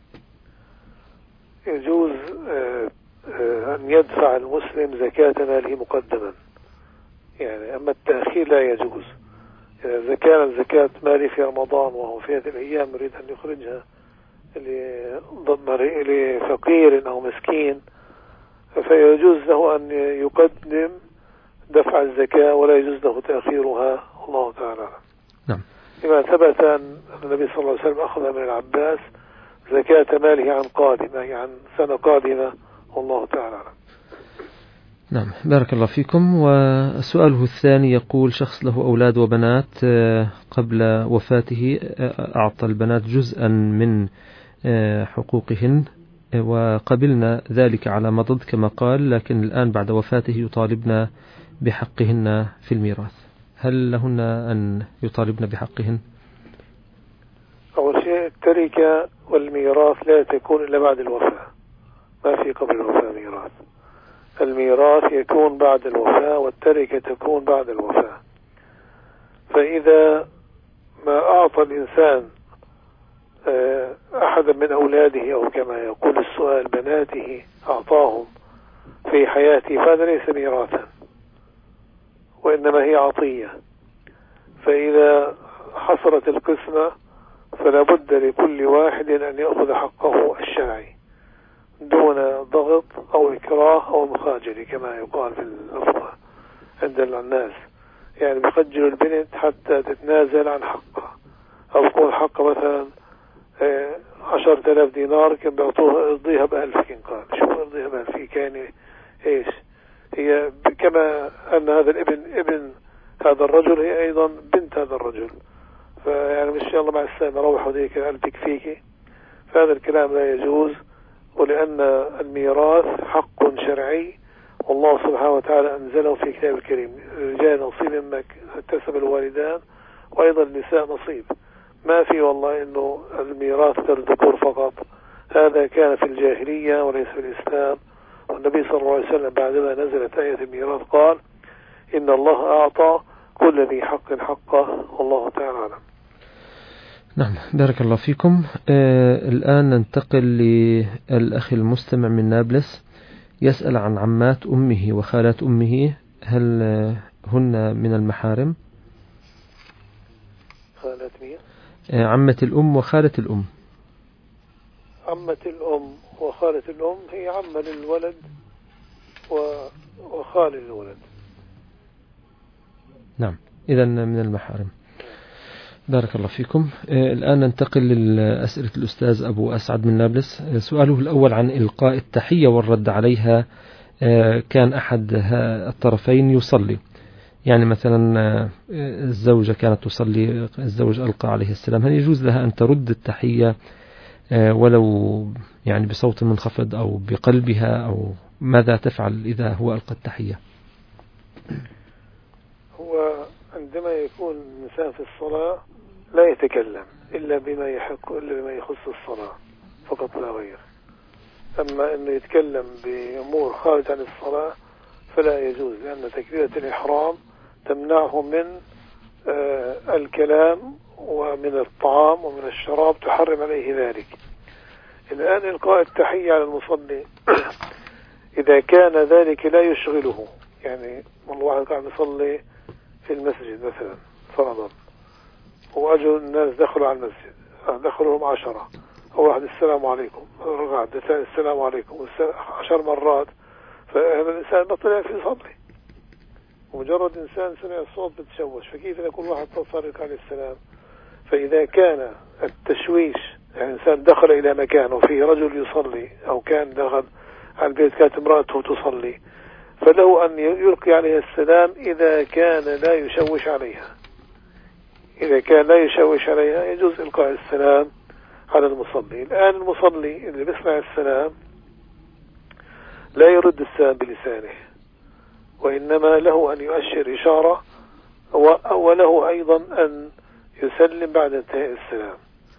يجوز أن يدفع المسلم زكاة ماله مقدما، يعني أما التأخير لا يجوز. إذا كان زكاة ماله في رمضان وهو في هذه الأيام يريد أن يخرجها لفقير أو مسكين، فيجوز له أن يقدم دفع الزكاة ولا يجوز له تأخيرها، الله تعالى. نعم. لما ثبت أن النبي صلى الله عليه وسلم أخذ من العباس زكاة ماله عن قادمة، يعني عن سنة قادمة، والله تعالى. نعم، بارك الله فيكم. وسؤاله الثاني يقول: شخص له أولاد وبنات، قبل وفاته أعطى البنات جزءا من حقوقهن وقبلنا ذلك على مضض كما قال، لكن الآن بعد وفاته يطالبنا بحقهن في الميراث، هل لهن أن يطالبن بحقهن؟ أول شيء التركة والميراث لا تكون إلا بعد الوفاة، ما في قبل الوفاة ميراث. الميراث يكون بعد الوفاة والتركة تكون بعد الوفاة. فإذا ما أعطى الإنسان أحدا من أولاده أو كما يقول السؤال بناته أعطاهم في حياته، فهذا ليس ميراثا وإنما هي عطية. فإذا حصلت القسمة فلا بد لكل واحد أن يأخذ حقه الشرعي دون ضغط أو إكراه أو مخاجرة كما يقال في الأفضل عند الناس، يعني بيخجلوا البنت حتى تتنازل عن حقها، أو يكون حقها مثلا 10,000 دينار كان بيعطوها ارضيها ب1000. كان قال شو ارضيها ب1000 كان ايش هي؟ كما أن هذا ابن هذا الرجل هي أيضا بنت هذا الرجل، فيعني إن شاء الله مع السلامة روحوا ديك قلبك فيك. فهذا الكلام لا يجوز، ولأن الميراث حق شرعي والله سبحانه وتعالى أنزله في كتاب الكريم: الرجال نصيب مما اكتسب الوالدان وأيضا النساء نصيب. ما في والله إنه الميراث للذكور فقط، هذا كان في الجاهلية وليس في الإسلام. والنبي صلى الله عليه وسلم بعدما نزلت آية الميراث قال: إن الله أعطى كل ذي حق حقه، والله تعالى أعلم. نعم، بارك الله فيكم. الآن ننتقل للأخ المستمع من نابلس، يسأل عن عمات أمه وخالات أمه، هل هن من المحارم؟ خالات مين؟ عمة الأم وخالة الأم. عمة الأم وخالة الأم هي عمة للولد وخال للولد. نعم، إذا من المحارم. بارك الله فيكم. الآن ننتقل لأسئلة الأستاذ أبو أسعد من نابلس. سؤاله الأول عن إلقاء التحية والرد عليها. كان أحد الطرفين يصلي، يعني مثلا الزوجة كانت تصلي، الزوج ألقى عليه السلام، هل يجوز لها أن ترد التحية ولو يعني بصوت منخفض أو بقلبها، أو ماذا تفعل إذا هو ألقى التحية؟ هو عندما يكون الإنسان في الصلاة لا يتكلم إلا بما يحق، إلا بما يخص الصلاة فقط لا غير. أما أنه يتكلم بأمور خارج عن الصلاة فلا يجوز، لأن تكبيرة الإحرام تمنعه من الكلام ومن الطعام ومن الشراب، تحرم عليه ذلك. الآن إلقاء التحية على المصلي إذا كان ذلك لا يشغله، يعني والله قاعد يصلي في المسجد مثلا فرضا، وأجوا الناس دخلوا على المسجد، دخلهم 10 أو واحد السلام عليكم، رجع السلام عليكم 10 مرات، فهذا الإنسان بطل في صلي، ومجرد إنسان سمع الصوت بتشوش، فكيف يكون واحد تصرق عليه السلام؟ فإذا كان التشويش، يعني إنسان دخل إلى مكان وفيه رجل يصلي، أو كان دخل على البيت كانت امرأته تصلي، فله أن يلقي عليها السلام إذا كان لا يشوش عليها. إذا كان لا يشوش عليها يجوز إلقاء السلام على المصلي. الآن المصلي اللي بيسمع السلام لا يرد السلام بلسانه، وإنما له أن يؤشر إشارة، وله أيضا أن يسلم بعد انتهاء السلام،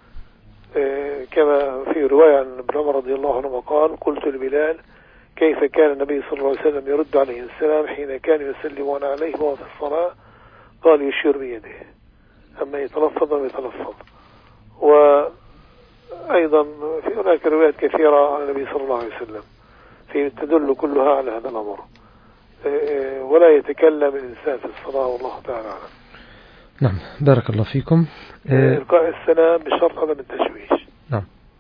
كما في رواية عن ابن عمر رضي الله عنه قال: قلت لبلال كيف كان النبي صلى الله عليه وسلم يرد عليه السلام حين كان يسلمون عليه وهو في الصلاة؟ قال: يشير بيده، أما يتلفظ ولا يتلفظ. وأيضا في هناك روايات كثيرة عن النبي صلى الله عليه وسلم تدل كلها على هذا الأمر. ولا يتكلم الإنسان في الصلاة، والله تعالى أعلم. نعم، بارك الله فيكم. إلقاء السلام بشرط عدم التشويش. نعم،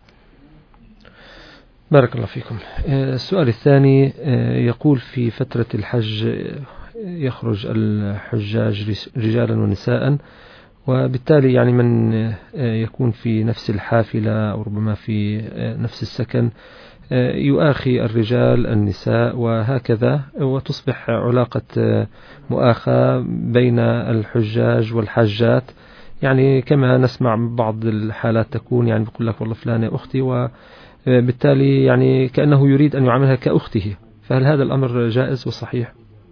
بارك الله فيكم. السؤال الثاني يقول: في فترة الحج يخرج الحجاج رجالا ونساء، وبالتالي يعني من يكون في نفس الحافلة أو ربما في نفس السكن يؤاخي الرجال النساء وهكذا، وتصبح علاقة مؤاخاة بين الحجاج والحاجات، يعني كما نسمع بعض الحالات تكون يعني بيقول لك والله فلانة أختي، وبالتالي يعني كأنه يريد أن يعاملها كأخته، فهل هذا الأمر جائز وصحيح؟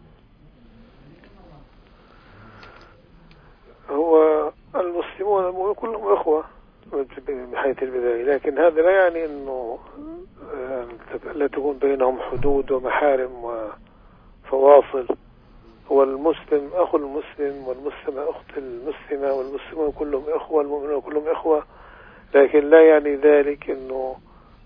هو المسلمون كلهم أخوة من حيث البداية، لكن هذا لا يعني أنه لا تكون بينهم حدود ومحارم وفواصل. هو المسلم أخو المسلم، والمسلمة أخت المسلمة، والمسلمون كلهم إخوة، والمؤمنون كلهم إخوة، لكن لا يعني ذلك أنه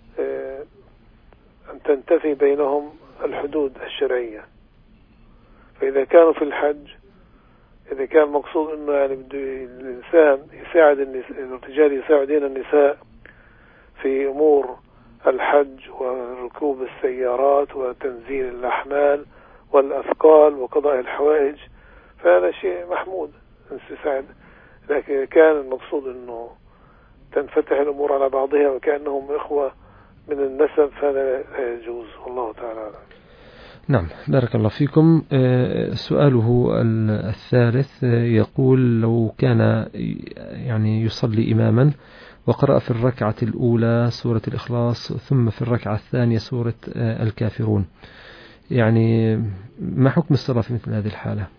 أن تنتفي بينهم الحدود الشرعية. فإذا كانوا في الحج، إذا كان مقصود أنه يعني بده الإنسان يساعد الرجال يساعدين النساء في أمور الحج وركوب السيارات وتنزيل الأحمال والأثقال وقضاء الحوائج، فهذا شيء محمود أن يساعد. لكن كان المقصود أنه تنفتح الأمور على بعضها وكأنهم إخوة من النسب، فهذا لا يجوز، والله تعالى. نعم، بارك الله فيكم. سؤاله الثالث يقول: لو كان يعني يصلي إماما وقرأ في الركعة الأولى سورة الإخلاص ثم في الركعة الثانية سورة الكافرون، يعني ما حكم الصلاة في مثل هذه الحالة؟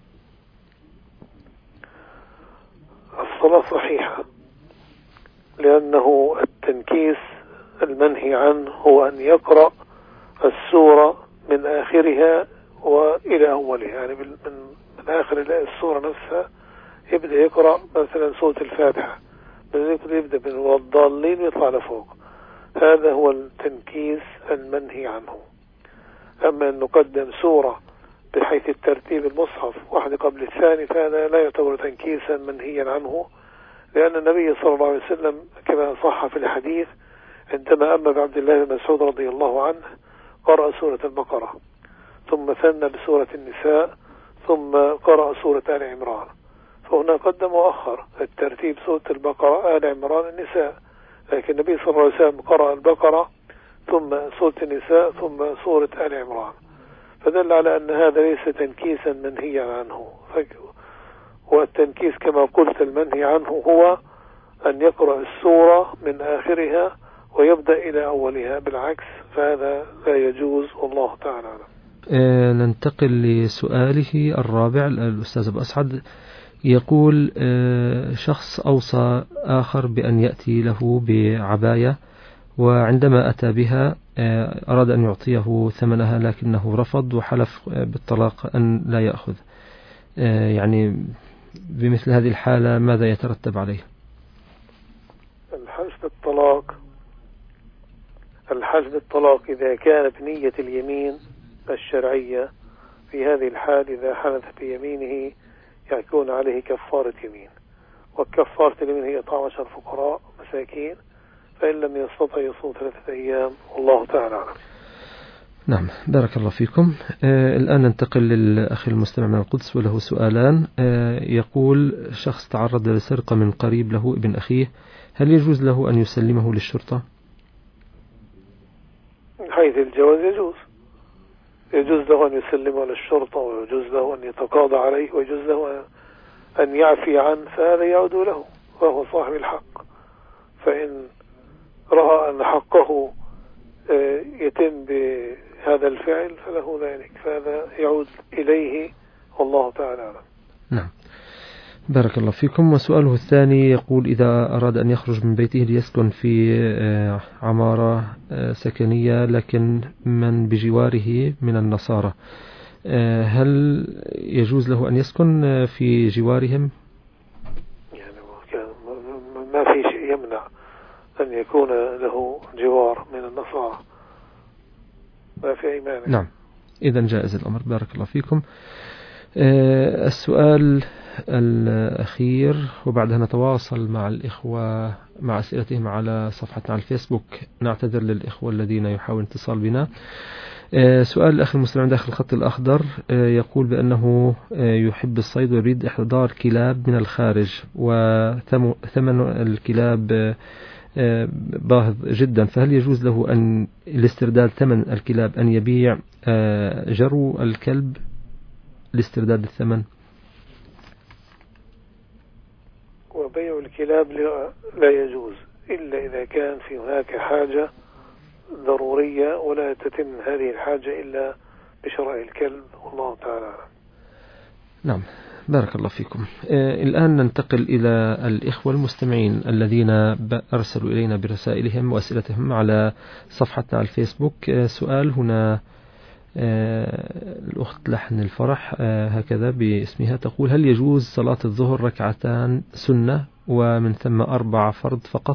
الصلاة صحيحة، لأنه التنكيس المنهي عنه هو أن يقرأ السورة من آخرها وإلى أولها، يعني من آخر السورة نفسها يبدأ يقرأ مثلا سورة الفاتحة، يبدأ من والضالين ويطلع لفوق. هذا هو التنكيس المنهي عنه. أما أن نقدم سورة بحيث الترتيب المصحف واحد قبل الثاني، فهذا لا يعتبر تنكيسا منهيا عنه، لأن النبي صلى الله عليه وسلم كما صح في الحديث عندما أما بعبد الله بن مسعود رضي الله عنه قرأ سورة البقرة، ثم ثنى بسورة النساء، ثم قرأ سورة آل عمران، فهنا قدم وأخر الترتيب: سورة البقرة، آل عمران، النساء. لكن النبي صلى الله عليه وسلم قرأ البقرة ثم سورة النساء ثم سورة آل عمران، فدل على أن هذا ليس تنكيسا منهيا عنه. والتنكيس كما قلت المنهي عنه هو أن يقرأ السورة من آخرها ويبدأ إلى أولها، بالعكس فهذا لا يجوز، والله تعالى أعلم. ننتقل لسؤاله الرابع. الأستاذ أبو أسعد يقول شخص أوصى آخر بأن يأتي له بعباية، وعندما أتى بها أراد أن يعطيه ثمنها لكنه رفض وحلف بالطلاق أن لا يأخذ. يعني بمثل هذه الحالة ماذا يترتب عليه؟ الحلف بالطلاق إذا كان بنية اليمين الشرعية، في هذه الحال إذا حلف بيمينه يكون عليه كفارة يمين، وكفارة اليمين هي إطعام 10 فقراء مساكين، فإن لم يستطع يصوم 3 أيام، والله تعالى أعلم. نعم، بارك الله فيكم. الآن ننتقل للأخ المستمع من القدس وله سؤالان. يقول شخص تعرض لسرقة من قريب له ابن أخيه، هل يجوز له أن يسلمه للشرطة؟ من حيث الجواز يجوز له أن يسلمه للشرطة، ويجوز له أن يتقاضى عليه، ويجوز له أن يعفي عنه، فهذا يعود له وهو صاحب الحق. فإن رأى أن حقه يتم بهذا الفعل فله ذلك، فهذا يعود إليه، والله تعالى أعلم. نعم، بارك الله فيكم. وسؤاله الثاني يقول إذا أراد أن يخرج من بيته ليسكن في عمارة سكنية لكن من بجواره من النصارى، هل يجوز له أن يسكن في جوارهم؟ يعني ما في شيء يمنع أن يكون له جوار من النصارى، ما في أي مانع. نعم، إذن جائز الأمر، بارك الله فيكم. السؤال الأخير وبعدها نتواصل مع الإخوة مع أسئلتهم على صفحتنا على الفيسبوك. نعتذر للإخوة الذين يحاولون اتصال بنا. سؤال الأخ المستمع داخل الخط الأخضر يقول بأنه يحب الصيد ويريد إحضار كلاب من الخارج، وثمن الكلاب باهظ جدا، فهل يجوز له أن لاسترداد ثمن الكلاب أن يبيع جرو الكلب لاسترداد الثمن؟ وبيع الكلاب لا يجوز إلا إذا كان في هناك حاجة ضرورية، ولا تتم هذه الحاجة إلا بشراء الكلب، والله تعالى. نعم، بارك الله فيكم. الآن ننتقل إلى الإخوة المستمعين الذين أرسلوا إلينا برسائلهم وأسئلتهم على صفحتنا على الفيسبوك. سؤال هنا الأخت لحن الفرح هكذا باسمها تقول هل يجوز صلاة الظهر ركعتان سنة ومن ثم 4 فرض فقط؟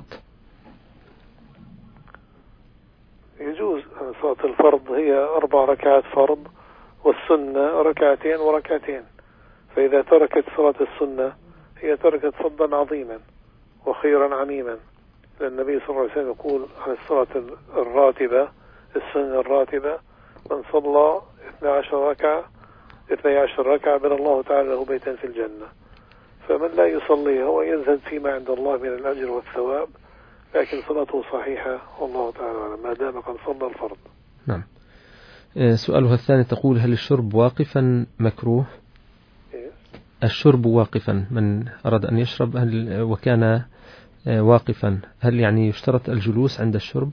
يجوز. صلاة الفرض هي 4 ركعات فرض، والسنة 2 وركعتين، فإذا تركت صلاة السنة هي تركت فضلا عظيما وخيرا عميما، لأن النبي صلى الله عليه وسلم يقول عن الصلاة الراتبة السنة الراتبة من صلى 12 ركعة بنى الله تعالى له بيتا في الجنة. فمن لا يصلي هو يزهد فيما عند الله من الأجر والثواب، لكن صلاته صحيحة، والله تعالى ما دام قد صلى الفرض. نعم. سؤالها الثاني تقول هل الشرب واقفا مكروه؟ الشرب واقفا، من أراد أن يشرب وكان واقفا، هل يعني يشترط الجلوس عند الشرب؟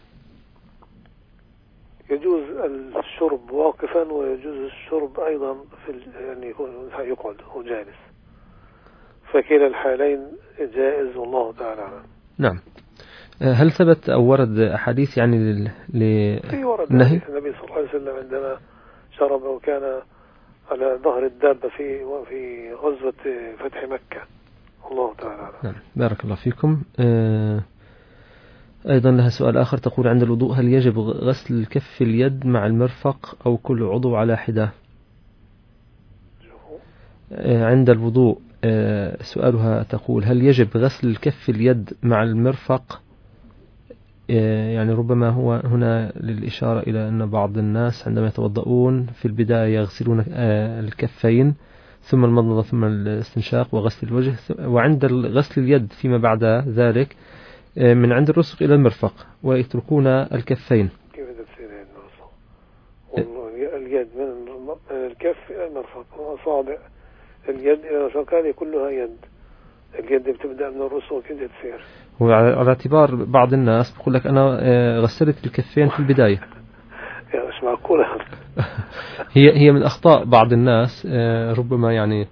يجوز الشرب واقفا، ويجوز الشرب أيضا يعني يكون يقعد أو جالس، فكلا الحالين جائز، والله تعالى أعلم. نعم. هل ثبت أو ورد أحاديث يعني ورد حديث النبي صلى الله عليه وسلم عندما شرب وكان على ظهر الدابة في غزوة فتح مكة، الله تعالى أعلم. نعم، بارك الله فيكم. أيضا لها سؤال آخر تقول عند الوضوء هل يجب غسل كف اليد مع المرفق أو كل عضو على حدة؟ عند الوضوء سؤالها تقول هل يجب غسل كف اليد مع المرفق؟ يعني ربما هو هنا للإشارة إلى أن بعض الناس عندما يتوضؤون في البداية يغسلون الكفين ثم المضمضة ثم الاستنشاق وغسل الوجه، وعند غسل اليد فيما بعد ذلك من عند الرسغ إلى المرفق ويتركون الكفين. كيف تفسير اليد من الكف إلى المرفق وأصابع اليد إلى المرفق، هذه كلها يد، اليد بتبدأ من الرأس وكده تصير. وعلى اعتبار بعض الناس بقول لك أنا غسلت الكفين في البداية. يعني مش معقولة. هي من أخطاء بعض الناس ربما يعني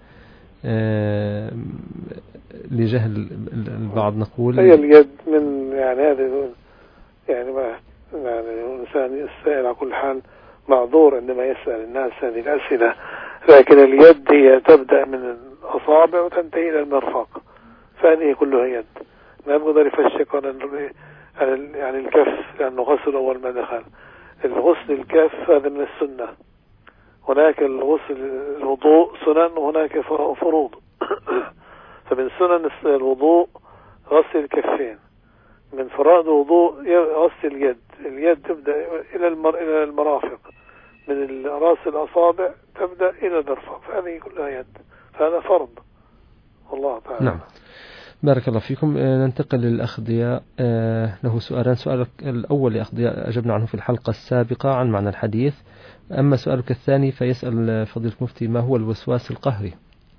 لجهل البعض نقول. هي اليد من يعني هذا يعني ما يعني الإنسان السائل على كل حال معذور عندما يسأل الناس هذه الأسئلة، لكن اليد هي تبدأ من الأصابع وتنتهي إلى المرفق، فهذه كلها يد. ما يقدر يفشك عن يعني الكف لأنه غسل أول ما دخل. الغسل الكف هذا من السنة. هناك الغسل الوضوء سنن وهناك فروض. فمن سنن الوضوء غسل الكفين، من فرائض الوضوء غسل اليد. اليد تبدأ إلى المرافق، من رأس الأصابع تبدأ إلى المرفق، فهذه كلها يد، فهذا فرض. والله تعالى. نعم. بارك الله فيكم. ننتقل للأخ ضياء، له سؤالان. سؤالك الأول يا أخ ضياء أجبنا عنه في الحلقة السابقة عن معنى الحديث، أما سؤالك الثاني فيسأل فضيلة المفتي ما هو الوسواس القهري؟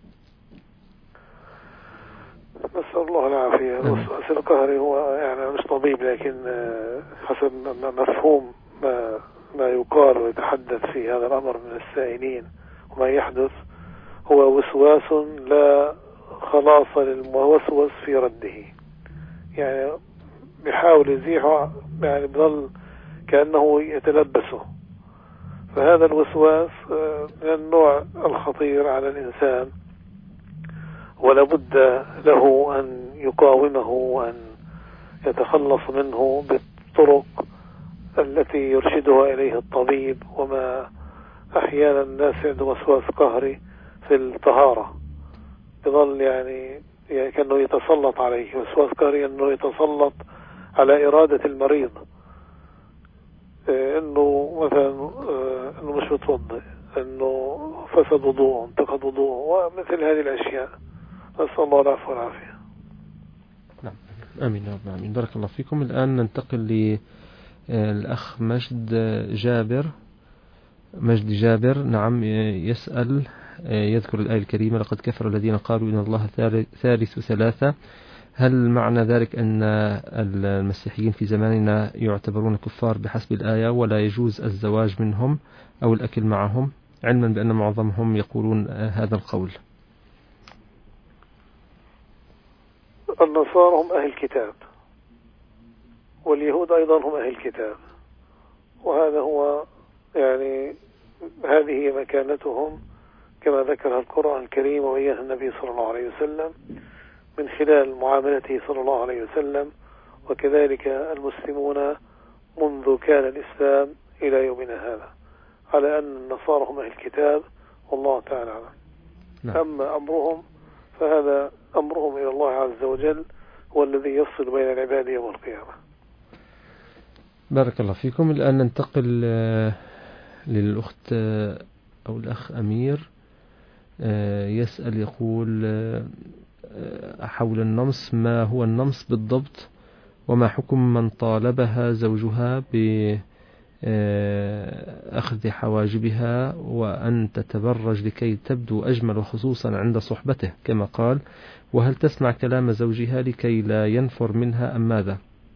نسأل الله العافية. الوسواس القهري هو يعني مش طبيب، لكن حسب مفهوم ما يقال ويتحدث في هذا الأمر من السائلين وما يحدث، هو وسواس لا خلاص للموسوس في رده، يعني بيحاول يزيحه، يعني بظل كأنه يتلبسه. فهذا الوسواس من النوع الخطير على الإنسان، ولا بد له أن يقاومه وأن يتخلص منه بالطرق التي يرشدها إليه الطبيب. وما أحيانا الناس عندهم وسواس قهري في الطهارة، يظل يعني كأنه يتسلط عليه. وسواس قهري أنه يتسلط على إرادة المريض، إنه مثلا إنه مش متوضئ، إنه فسد وضوءه، انتقد وضوءه، ومثل هذه الأشياء. نسأل الله العفو والعافية. نعم. آمين يا رب العالمين. بارك الله فيكم. الآن ننتقل للأخ مجد جابر. نعم، يسأل يذكر الآية الكريمة لقد كفر الذين قالوا إن الله ثالث ثلاثة. هل معنى ذلك أن المسيحيين في زماننا يعتبرون كفار بحسب الآية ولا يجوز الزواج منهم أو الأكل معهم، علما بأن معظمهم يقولون هذا القول؟ النصارى هم أهل الكتاب، واليهود أيضا هم أهل الكتاب، وهذا هو يعني هذه هي مكانتهم كما ذكرها القرآن الكريم وإياها النبي صلى الله عليه وسلم من خلال معاملته صلى الله عليه وسلم، وكذلك المسلمون منذ كان الإسلام إلى يومنا هذا على أن النصارى هم أهل الكتاب، والله تعالى أعلم. نعم. أما أمرهم فهذا أمرهم إلى الله عز وجل، هو الذي يفصل بين العباد يوم القيامة. بارك الله فيكم. الآن ننتقل للأخت أو الأخ أمير، يسأل يقول حول النمص، ما هو النمص بالضبط، وما حكم من طالبها زوجها بأخذ حواجبها وأن تتبرج لكي تبدو أجمل، وخصوصا عند صحبته كما قال، وهل تسمع كلام زوجها لكي لا ينفر منها أم ماذا؟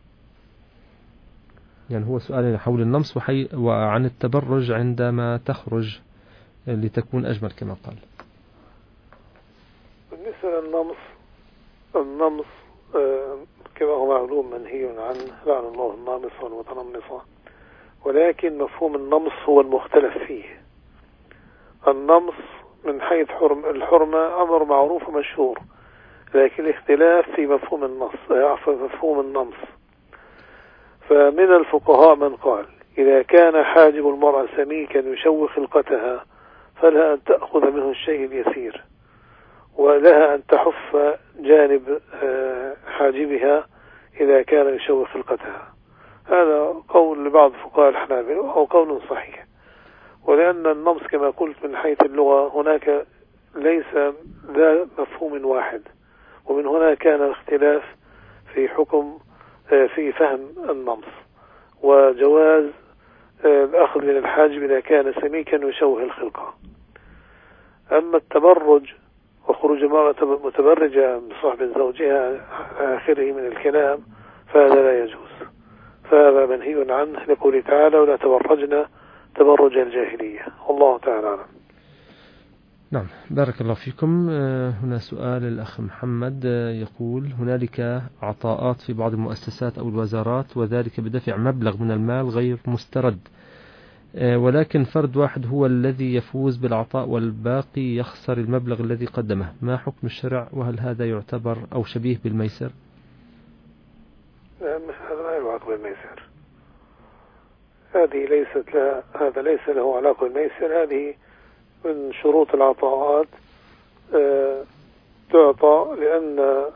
يعني هو سؤال حول النمص وعن التبرج عندما تخرج لتكون أجمل كما قال. بالنسبة للنمص كما هو معلوم منهي عنه، لعن الله النامص والمتنمصة، ولكن مفهوم النمص هو المختلف فيه. النمص من حيث الحرمة أمر معروف ومشهور، لكن الاختلاف في مفهوم النمص. فمن الفقهاء من قال إذا كان حاجب المرأة سميكا يشوه خلقتها فلها أن تأخذ منه الشيء اليسير، ولها أن تحف جانب حاجبها إذا كان يشوه خلقتها. هذا قول لبعض فقهاء الحنابلة وهو قول صحيح، ولأن النمص كما قلت من حيث اللغة هناك ليس ذا مفهوم واحد، ومن هنا كان الاختلاف في حكم في فهم النمص وجواز الأخذ من الحاجب إذا كان سميكا يشوه الخلقة. أما التبرج وخروج المرأة متبرجة بصحبة زوجها آخره من الكلام فهذا لا يجوز، فهذا منهي عنه لقوله تعالى ولا تبرجنا تبرج الجاهلية. والله تعالى أعلم. نعم، بارك الله فيكم. هنا سؤال الأخ محمد يقول هنالك عطاءات في بعض المؤسسات أو الوزارات وذلك بدفع مبلغ من المال غير مسترد، ولكن فرد واحد هو الذي يفوز بالعطاء والباقي يخسر المبلغ الذي قدمه، ما حكم الشرع وهل هذا يعتبر أو شبيه بالميسر؟ هذا لا يعتبر بالميسر، هذا ليس له علاقة بالميسر. هذه من شروط العطاءات تعطى لأن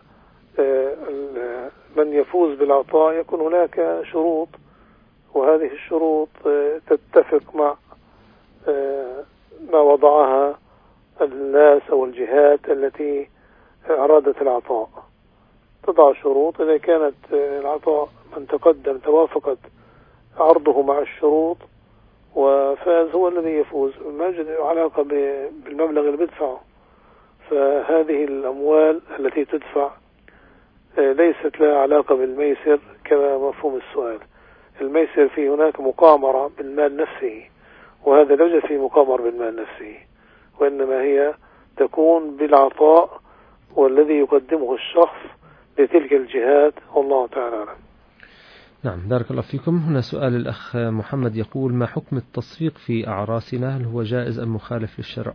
من يفوز بالعطاء يكون هناك شروط، وهذه الشروط تتفق مع ما وضعها الناس أو الجهات التي أرادت العطاء. تضع شروط، إذا كانت العطاء من تقدم توافقت عرضه مع الشروط وفاز هو الذي يفوز، ما يوجد علاقة بالمبلغ اللي بدفعه. فهذه الأموال التي تدفع ليست لها علاقة بالميسر كما مفهوم السؤال. الميسر فيه هناك مقامرة بالمال نفسه، وهذا لا يوجد فيه مقامرة بالمال نفسه، وإنما هي تكون بالعطاء والذي يقدمه الشخص لتلك الجهات. والله تعالى أعلم. نعم، بارك الله فيكم. هنا سؤال الأخ محمد يقول ما حكم التصفيق في أعراسنا، هل هو جائز أم مخالف للشرع؟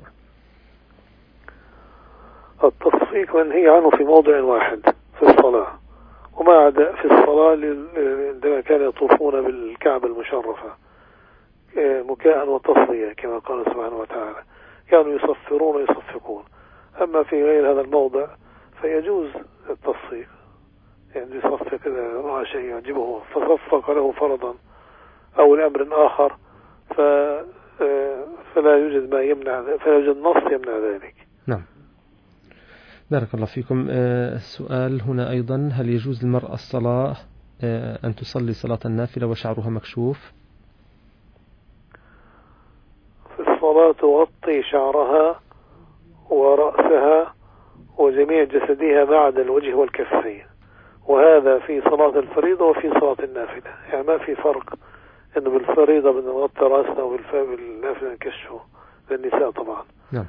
التصفيق منهي عنه في موضع واحد في الصلاة، وما عدا في الصلاة عندما كانوا يطوفون بالكعبة المشرفة مكاء وتصفية كما قال سبحانه وتعالى، كانوا يصفرون ويصفقون. أما في غير هذا الموضع فيجوز التصفيق، يعني يصفق إذا رأى شيء يعجبه فصفق له فرضا أو لأمر آخر فلا يوجد ما يمنع، فلا يوجد نص يمنع ذلك. نعم، بارك الله فيكم. السؤال هنا أيضا هل يجوز للمرأة الصلاة أن تصلي صلاة النافلة وشعرها مكشوف؟ في الصلاة تغطي شعرها ورأسها وجميع جسدها ما عدا الوجه والكفين، وهذا في صلاة الفريضة وفي صلاة النافلة، يعني ما في فرق إنه بالفريضة بنغطي رأسنا وبالنافلة نكشفه للنساء طبعا. نعم.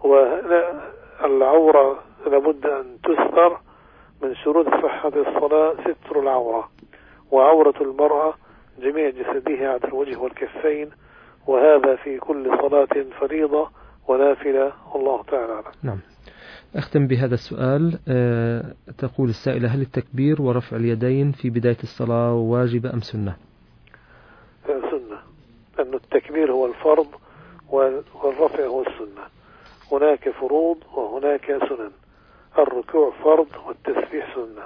والعورة لابد أن تستر، من شروط صحة الصلاة ستر العورة، وعورة المرأة جميع جسدها عدا الوجه والكفين، وهذا في كل صلاة فريضة ونافلة. والله تعالى أعلم. نعم. أختم بهذا السؤال. تقول السائلة هل التكبير ورفع اليدين في بداية الصلاة واجبة أم سنة؟ سنة، لأن التكبير هو الفرض والرفع هو السنة. هناك فروض وهناك سنن، الركوع فرض والتسبيح سنة،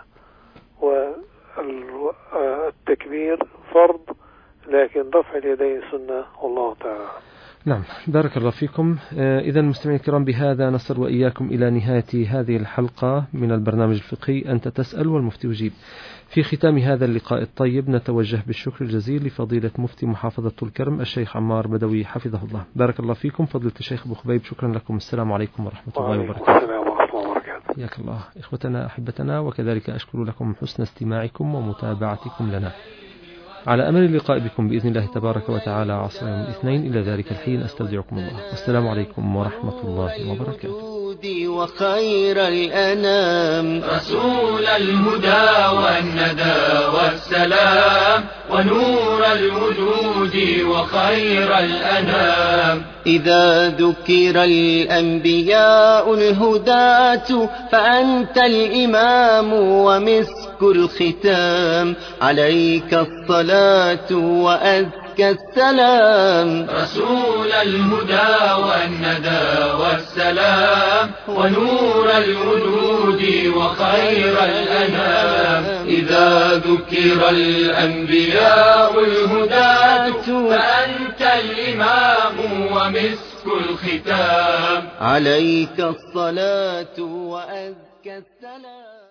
والتكبير فرض لكن رفع اليدين سنة. والله تعالى. نعم، بارك الله فيكم. إذا مستمعين الكرام بهذا نصل وإياكم إلى نهاية هذه الحلقة من البرنامج الفقهي أنت تسأل والمفتي يجيب. في ختام هذا اللقاء الطيب نتوجه بالشكر الجزيل لفضيلة مفتي محافظة طول كرم الشيخ عمار بدوي حفظه الله. بارك الله فيكم. فضيلة الشيخ أبو خبيب شكرا لكم. السلام عليكم ورحمة الله وبركاته. السلام ورحمة الله وبركاته. حياك الله إخوتنا أحبتنا، وكذلك أشكر لكم حسن استماعكم ومتابعتكم لنا. على أمل اللقاء بكم بإذن الله تبارك وتعالى عصر يوم الاثنين. إلى ذلك الحين أستودعكم الله، والسلام عليكم ورحمة الله وبركاته. وخير الأنام رسول الهدى والندى والسلام ونور الوجود وخير الأنام. إذا ذكر الأنبياء الهداة فأنت الإمام ومسك الختام. عليك الصلاة وأزكى السلام. رسول الهدى والندى والسلام ونور الوجود وخير الأنام. إذا ذكر الأنبياء الهداة فأنت الإمام ومسك الختام. عليك الصلاة وأزكى السلام.